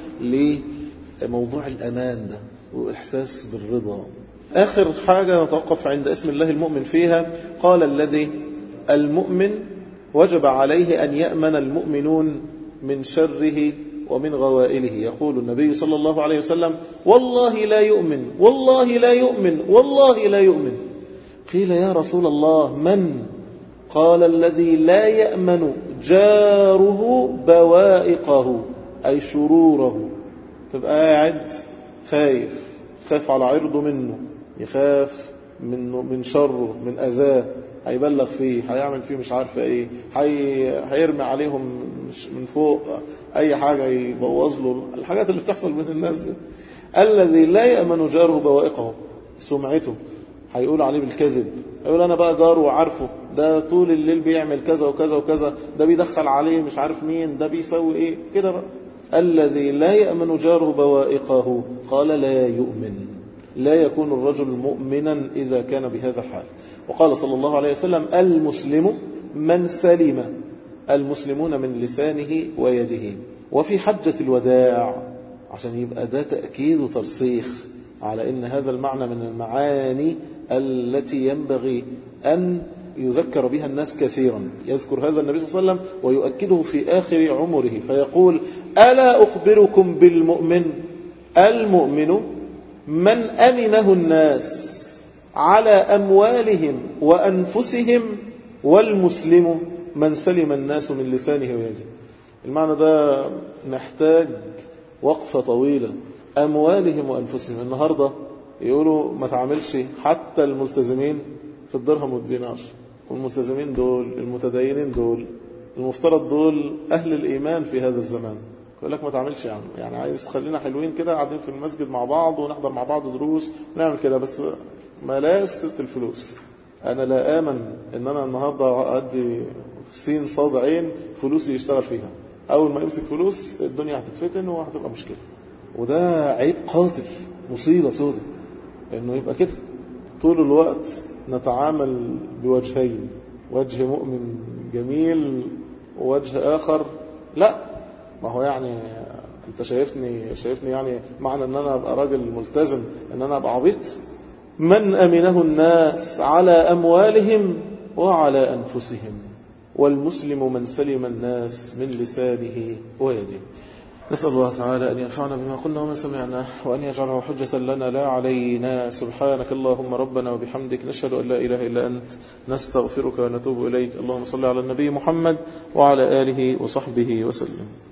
لموضوع الأمان ده والإحساس بالرضا. آخر حاجة نتوقف عند اسم الله المؤمن فيها. قال الذي المؤمن وجب عليه أن يأمن المؤمنون من شره ومن غوائله. يقول النبي صلى الله عليه وسلم والله لا يؤمن والله لا يؤمن والله لا يؤمن. قيل يا رسول الله من؟ قال الذي لا يأمن جاره بوائقه أي شروره. تبقى قاعد خايف، خاف على عرضه منه، يخاف من من شره من أذاه، هيبلغ فيه، هيعمل فيه مش عارف ايه، هيرمي عليهم من فوق اي حاجة يبوظ له الحاجات اللي بتحصل من الناس دي. الذي لا يأمن جاره بوائقه، سمعته، هيقول عليه بالكذب، يقول انا بقى جاره وعارفه، ده طول الليل بيعمل كذا وكذا وكذا، ده بيدخل عليه مش عارف مين، ده بيسوي ايه كده بقى. الذي لا يأمن جاره بوائقه قال لا يؤمن، لا يكون الرجل مؤمنا إذا كان بهذا الحال. وقال صلى الله عليه وسلم المسلم من سلم المسلمون من لسانه ويده. وفي حجة الوداع عشان يبقى ده تأكيد وترسيخ على إن هذا المعنى من المعاني التي ينبغي أن يذكر بها الناس كثيرا. يذكر هذا النبي صلى الله عليه وسلم ويؤكده في آخر عمره فيقول ألا أخبركم بالمؤمن؟ المؤمن من أمنه الناس على أموالهم وأنفسهم، والمسلم من سلم الناس من لسانه ويده. المعنى ده محتاج وقفة طويلة. أموالهم وأنفسهم، النهاردة يقولوا ما تعملش حتى الملتزمين في الدرهم والدينار، والملتزمين دول المتدينين دول المفترض دول أهل الإيمان في هذا الزمان، يقول لك ما تعملش يعني, يعني عايز خلينا حلوين كده قاعدين في المسجد مع بعض ونحضر مع بعض دروس ونعمل كده، بس ما لا سيرة الفلوس. أنا لا آمن إن أنا النهاردة أدي سين صاد عين فلوسي يشتغل فيها، أول ما يمسك فلوس الدنيا هتتفتن وهتبقى مشكلة. وده عيب قاتل، مصيبة سودة إنه يبقى كده طول الوقت نتعامل بوجهين، وجه مؤمن جميل ووجه آخر لا. ما هو يعني أنت شايفني شايفني يعني معنى أن أنا أبقى راجل ملتزم أن أنا أبقى عبيط؟ من أمنه الناس على أموالهم وعلى أنفسهم، والمسلم من سلم الناس من لسانه ويده. نسأل الله تعالى أن ينفعنا بما قلنا وما سمعنا، وأن يجعله حجة لنا لا علينا. سبحانك اللهم ربنا وبحمدك، نشهد أن لا إله إلا أنت، نستغفرك ونتوب إليك. اللهم صل على النبي محمد وعلى آله وصحبه وسلم.